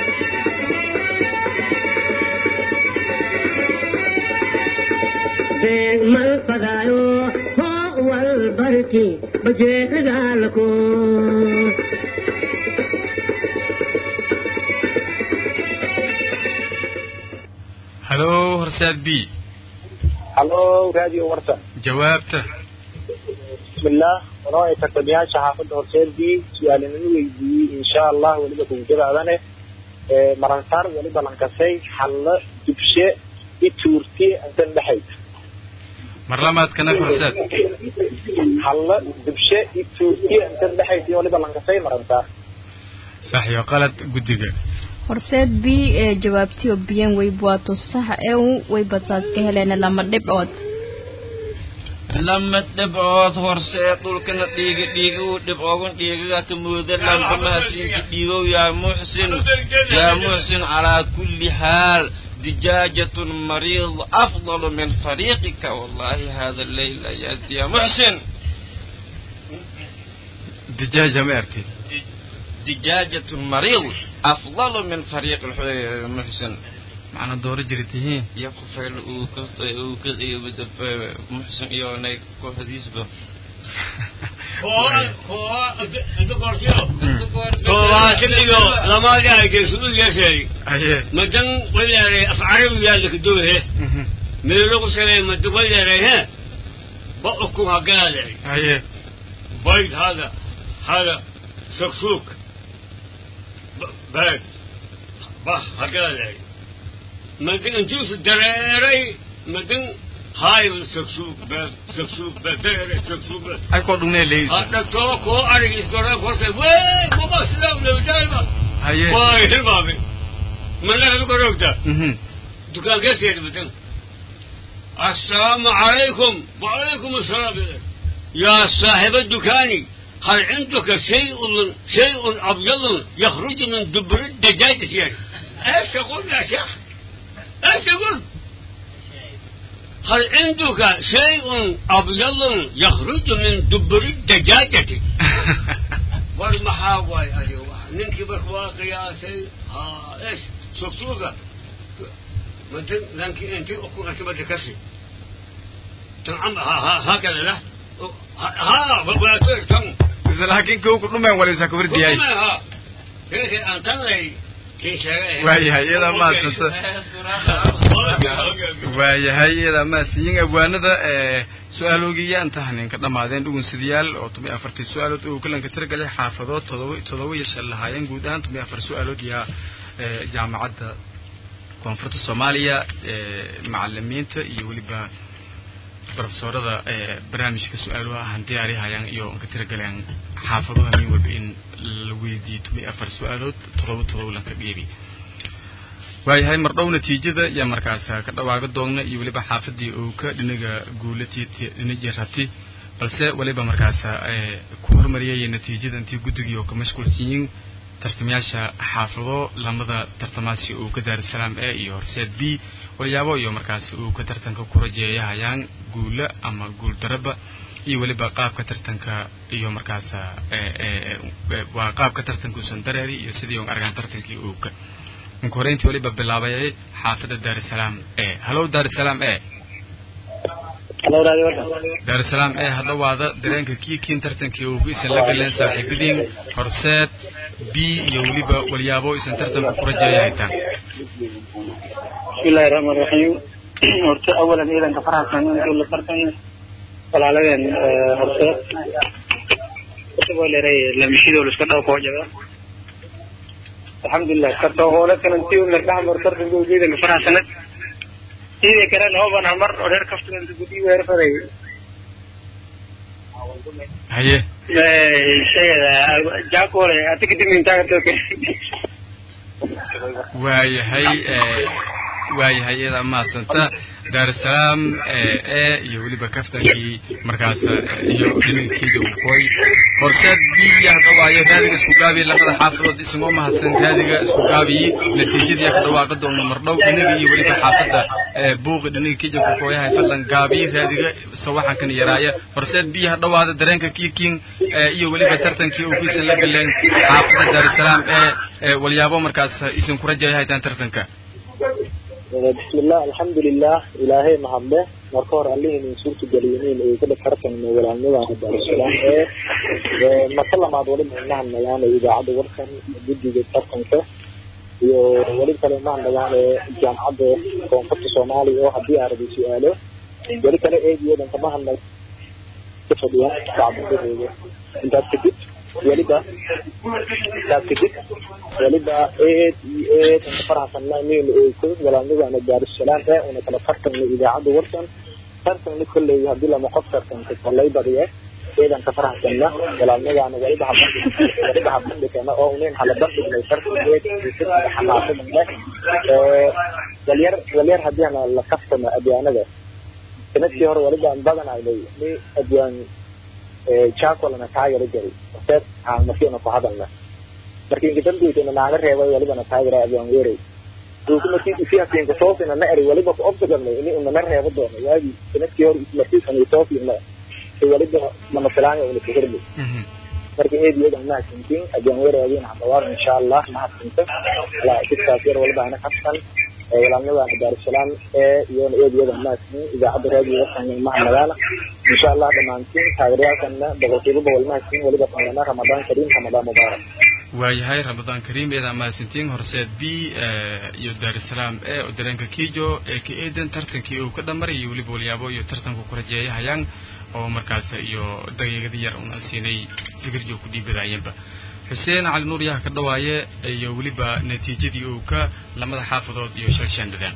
mal pagayo wal barki baje lagal koy هلو هرسات بي halo radio warta جوابته بسم الله ورأي تقديات شحافة هرسات بي سؤالنا ويدي إن شاء الله ولبا كنت بعدنا مرانسار ولبا لنكسي حل دبشة إتورتي أنت بحيث مرلمات كنا هرسات حل دبشة إتورتي أنت بحيث ولبا لنكسي مرانسار صحيح قالت قدك horseed b ee jawaabtii oo biyan way buato sax ee way bataas ka heleen lama dhibcood lama dhibcood horseed dhulkana dhiigi dhiigi uu dhibcoogan dhiigiga ka muuda lamba maasin dhiigo yaa muxsin yaa muxsin ala kulli hal دجاجة مريض أفضل من فريقك والله هذا الليل يا محسن دجاجة مارتي دجاجة مريض أفضل من فريق المحسن معنا دور جريتيه يقفل وكذا وكذا بدأ محسن يونيك وحديث به هو هو أنت قرطيو هو كذا لما جاء يسوع يسير مدن ولا أفعال ويا لك دوه من لو سلام مدن ولا ره بقكم هقال أيه بيت هذا هذا سكسوك بيت بح هقال مدن نجوس دراري مدن هاي السكسوك بس سكسوك بدر سكسوك أي كودوني ليس هذا تو كو أريد يسكره فرصة وين بابا سلام لو جايبه هاي واي هربابي من لا يذكره ده دكان كسر بدن السلام عليكم وعليكم السلام يا صاحب الدكان هل عندك شيء شيء أبيض يخرج من دبر الدجاجة يعني ايش تقول يا شيخ ايش تقول هل عندك شيء أبيض يخرج من دبر الدجاجة والمحاوى اليوم ننكب اخواك يا سيد ها ايش سكسوكا مثل لانك انت اكون انت بدك كسي تنعم ها هكذا لا ها ولا تم إذا لكن كو كل ما ولا سكبر دياي ها كيف انت لي كيف واي هاي إذا ما تنسى واي هاي إذا ما سين أبواندا سؤالوجية أنت هنين كذا ما ذين دون سديال أو تبي أفرت السؤال وكلن كتير قال حافظات تضوي تضوي يشل هاين جودان تبي أفر سؤالوجية جامعة كونفرت الصومالية معلمين يقولي با بروفيسور هذا برنامج كسؤالها هندياري هايان يوم كتير قال حافظوها مين وبين الويدي تبي أفر سؤالات تضوي تضوي لك بيبي واي هاي مردو نتيجة يا مركز كذا واقع دوغنا يولي بحافظ دي أوكا دنيجا قولتي دنيجا راتي balse waliba markaas ee ku hormariyay natiijada intii guddiga oo ka mashquulsan tartamayaasha xaafado lamada tartamaasi oo ka Dar es Salaam A iyo Horseed B waliyaabo iyo markaas uu ka tartanka ku rajeeyayaan guula ama guul daraba iyo waliba qaabka tartanka iyo markaas ee waa qaabka tartanka uu san dareeri iyo sidii uu argan tartankii uu ka koreyntii waliba bilaabay xaafada Dar es Salaam A hello Dar es Salaam A hello radio Dar es Salaam A hada waada dareenka kii kiin tartankii uu isan la galeen saaxiibadiin Horseed B iyo waliba waliyaabo isan tartanka ku rajeeyaytaan bismillahir rahmanir rahim horta awalan idan ka faraxsan in la tartan walaaladeen Horseed wuxuu leeyahay la mishido iska dhaw ko jaba alxamdulillah karto hoola kan intii uu markaa mar tartan uu jeeday ka faraxsan إذا كان هو أنا مر غير كفتنا الجدي غير فريق. هيه. شيء جاكور أعتقد من تاعته كده. وهي هي وهي هي لما سنتا Dar es Salaam ee يولي بكفتة في مركز يولي كيدو كوي Horseed B يهدوا هذه السكابي لقد حافظت اسمه ما حسن هذه السكابي نتيجة يهدوا قدهم مرضو إنه يولي بحافظة بوق إنه كيدو كوي هاي فلان قابي هذه سواء كان يرايا Horseed B يهدوا هذا درينك كيكين يولي بترتن كي وكيس لقلن حافظة Dar es Salaam واليابو مركز اسم كرجة هاي ترتنك بسم الله الحمد لله إلهي محمد مركور عليه من سورة الجليلين وكذا كرتن من والعنوة عند السلام إيه ما كل ما دولي من نعم يعني إذا عاد ورثا جدي كرتن كه ولي كلام عند يعني جامعة كونفرت الصومالي أو حدي عربي سؤاله ولي كلام إيه جيدا كمان هم تفضيها صعب كده أنت تكتب ولي ده تكتب ولي ده إيه إيه فرح سنة مين كل ولا نبغى عن دار السلام ده ونكلا فرق من إذا عاد ورثا فرق من كل هذه لما مقصر كان تطلعي بريه إذا كفرح سنة ولا نبغى عن ولي ده ولي ده حبنا كنا أو نين على ضغط من الفرق إيه يصير حماسة من ده ولير ولير هذه أنا لكفت ما أبي أنا ده كنت شهر ولي ده أنبغى عليه ليه أبيان شاك ولا نتاعي رجالي وصير عن مفينا في هذا الناس لكن جدا بيت إن أنا أعرف هواي ولي بنتاعي رأي عن غيري وكل شيء فيها في انقطاع إن أنا أري ولي بق أفضل مني إني إن مرة يبدو أنا يعني كنت شهر مسيس أن يتوفي إن ولي ده من الفلاني ولا كثير لي لكن إيه بيد الناس يمكن أبي عن غيري أبين عطوار إن شاء الله ما هتنسى لا كتير ولي بأنا خاصة ولا نبغى في دار السلام يوم إيه بيد الناس إذا عبر هذه وصلنا مع ملانا إن شاء الله دمانتين تغييرات كنا بقولوا بقول ما يصير ولا بقول لنا رمضان كريم رمضان مبارك. وهي رمضان كريم إذا ما سنتين Horseed B يو Dar es Salaam A ودرنك كيجو كإيدن ترتن كيو كده مري يولي بوليابو يو ترتن كوكرجية هيان أو مركز يو دقيقة ديار وناسيني تجرجو كدي بدايين با. حسين على نور يا كدواية يولي بنتيجة يوكا لما حافظوا يو شلشان دذان.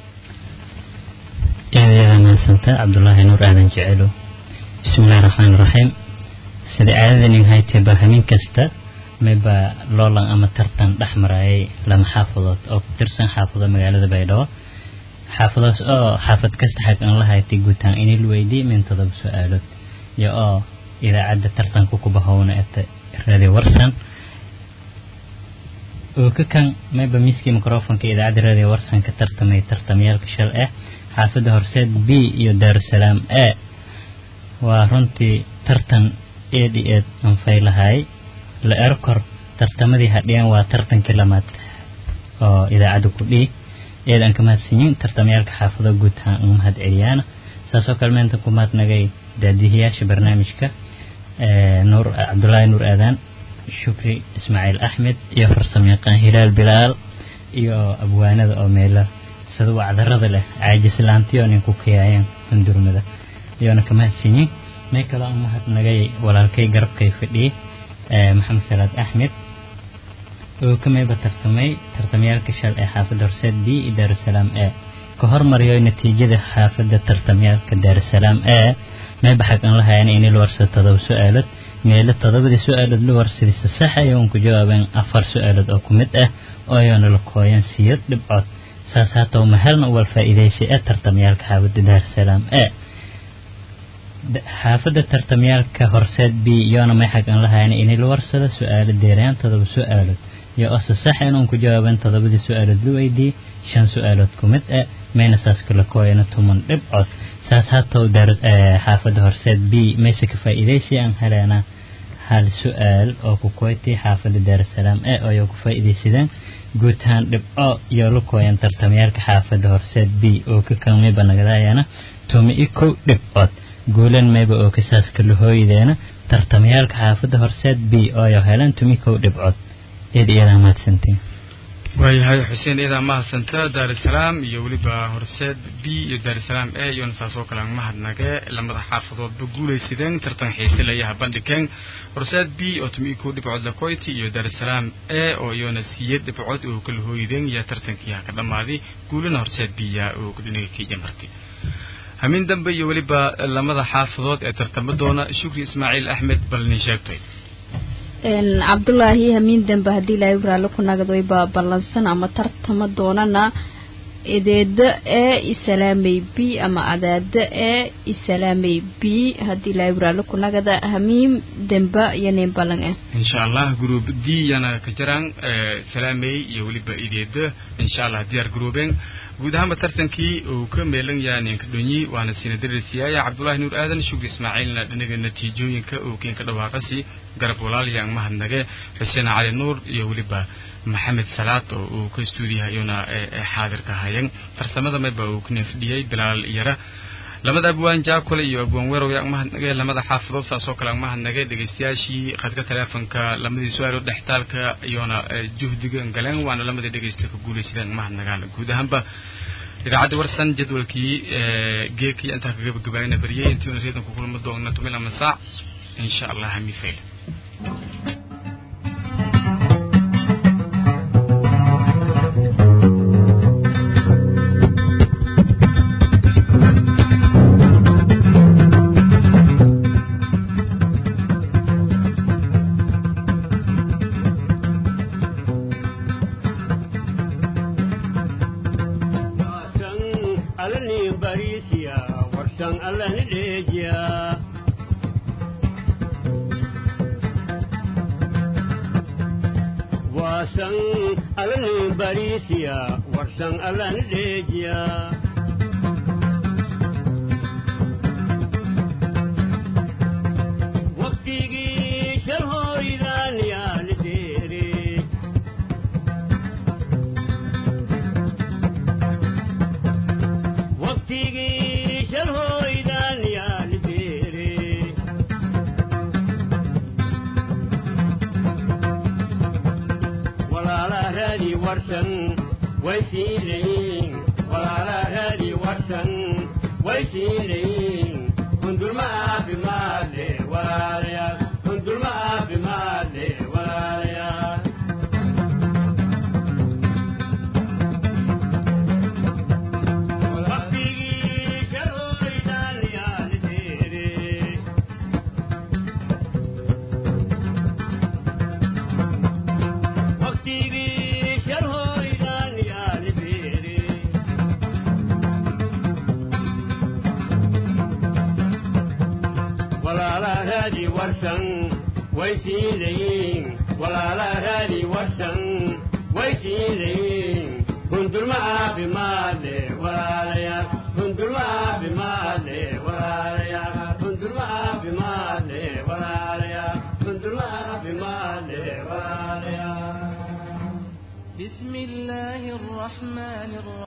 يا ما سنت عبد الله نور آدم جعله بسم الله الرحمن الرحيم سيدي عادني هاي تباهمين كستا مبا لولا أما ترتن دحمراي لما حافظت أو ترسن حافظة مقالة بيضاء حافظة أو حافظ كست حق الله هاي تيجوتان إني الويدي من تضب سؤالات يا أو إذا عدت ترتن كوكو بهونا أت رادي ورسن وكان مبا ميسكي ميكروفون كإذا عد رادي ورسن كترتمي ترتميال كشرقة حافظ هورسيد بي يو دار السلام A ورنتي ترتن إيدي إيد انفايلهاي لأركر ترتمدي هاديان وترتن كلمات أو إذا عدو كلي إيد أنك ما سنين ترتميالك حافظة قوتها أمهد عريانا ساسو كلمين تقومات نغاي داديهياش برنامجك آه نور عبد الله نور آذان شكري إسماعيل أحمد يا فرصم يقان هلال بلال يا أبوانا أو ميلا سدوا عذرد له عاجز لانتيون ينكو كياين هندرمدا يونا كما سيني ميكلا أمهات نغاي ولالكي قرب كيف لي آه محمد سلاد أحمد وكما يبقى ترتمي ترتميال كشال حافظ Horseed B دار السلام A كهر مريو نتيجة حافظ ترتميال كدار السلام A ما يبحق أن لها يعني إني الورسة تضب سؤالات ميلة تضب دي سؤالات الورسة دي الصحة يومكو جوابين أفر سؤالات أو كمتة أو يونا لقوين سياد لبعض ساساتو مهلنا أول فائدة سيئة ترتميال كحافظ دار السلام A xaafadda tartamyaalka horseed b iyona may xaq aan lahayn inay la warsado su'aalo deeraan todoba su'aalood iyo asa sax inuu ku jawaabaan todobadii su'aalood la weydiiyey shan su'aalood ku mid ah mayna saas kala kooyana tuman dhibcood saas hataa dar xaafadda horseed b maysa ka faa'iideysi aan helana hal su'aal oo ku kooytay xaafadda daarsalaam ee oo ku faa'iideysadaan guud ahaan dhibco iyo la kooyan tartamyaalka xaafadda horseed b oo ka kamay banagadaayana tumi iko dhibcood guulan mayba oo kasaas kala hooyideena tartamyaalka xaafadda horseed b oo helan tumi iko dhibcood iyada mahadsantiin waayahay xuseen iyada mahadsanta daarsalaam iyo waliba horseed b iyo daarsalaam ee iyo saasoo kale mahadnage lamada xaafadoodba guulaysideen tartan xiisilayaha bandhigeen horseed b oo tumi iko dhibcood la koyti iyo daarsalaam ee oo iyona siiyay dhibcood oo kala hooyideen iyo tartankii ka dhamaaday guulana horseed b ya oo kudinaga kiija markii hamin dambe iyo waliba lamada xaafadood ee tartamadoona shukri ismaaciil axmed balni sheegtay een Cabdullaahi hamin dambe hadii la ibraalo ku nagado ba balansan ama tartama doonana ideeda ee islaamay b ama adaada ee islaamay b hadii la ibraalo ku nagada hamin dambe yaneen balan ah insha Allah group D yana ka jiraan islaamay iyo waliba ideeda insha Allah diyaar grouping guud ahaan tartankii oo ka meelan yaaneen ka dhunyi waana sinadirisiyaa Cabdullaahi Nuur Aadan Shukri Ismaaciilna dhinaga natiijooyinka oo keen ka dhawaaqasi garab walaaliyaan mahadnage Xuseen Cali Nuur iyo waliba Maxamed Salaad oo ka stuudiyayna xaadirka hayeen farsamada mayba oo kuna fadhiyay Bilaal Yara lamada abwaan jaakole iyo abwaan weerow yaa mahadnage lamada xaafadood saasoo kale mahadnage dhageystayaashii qadka teleefanka lamadii su'aalo dhaxtaalka iyona juhdiga galeen waana lamada dhageysta ka guulaysadeen mahadnagaan guud ahaanba idaacada warsan jadwalkii geekii inta ka gabagabayna bariyay intii reedan ku kulmo doona tumila masaac insha Allah hami fayl warsan alla ndeejiya waqtigii shalhooydaan yaali deere waqtigii shalhooydaan yaali deere walaala raadi warsan ويسيلين ولا لا هادي ورسن ويسيلين كندر ما في مالي ولا ريال كندر ما في مالي ولا ريال ويسيلين ولا لا هادي ورسن ويسيلين كندر ما في مالي ولا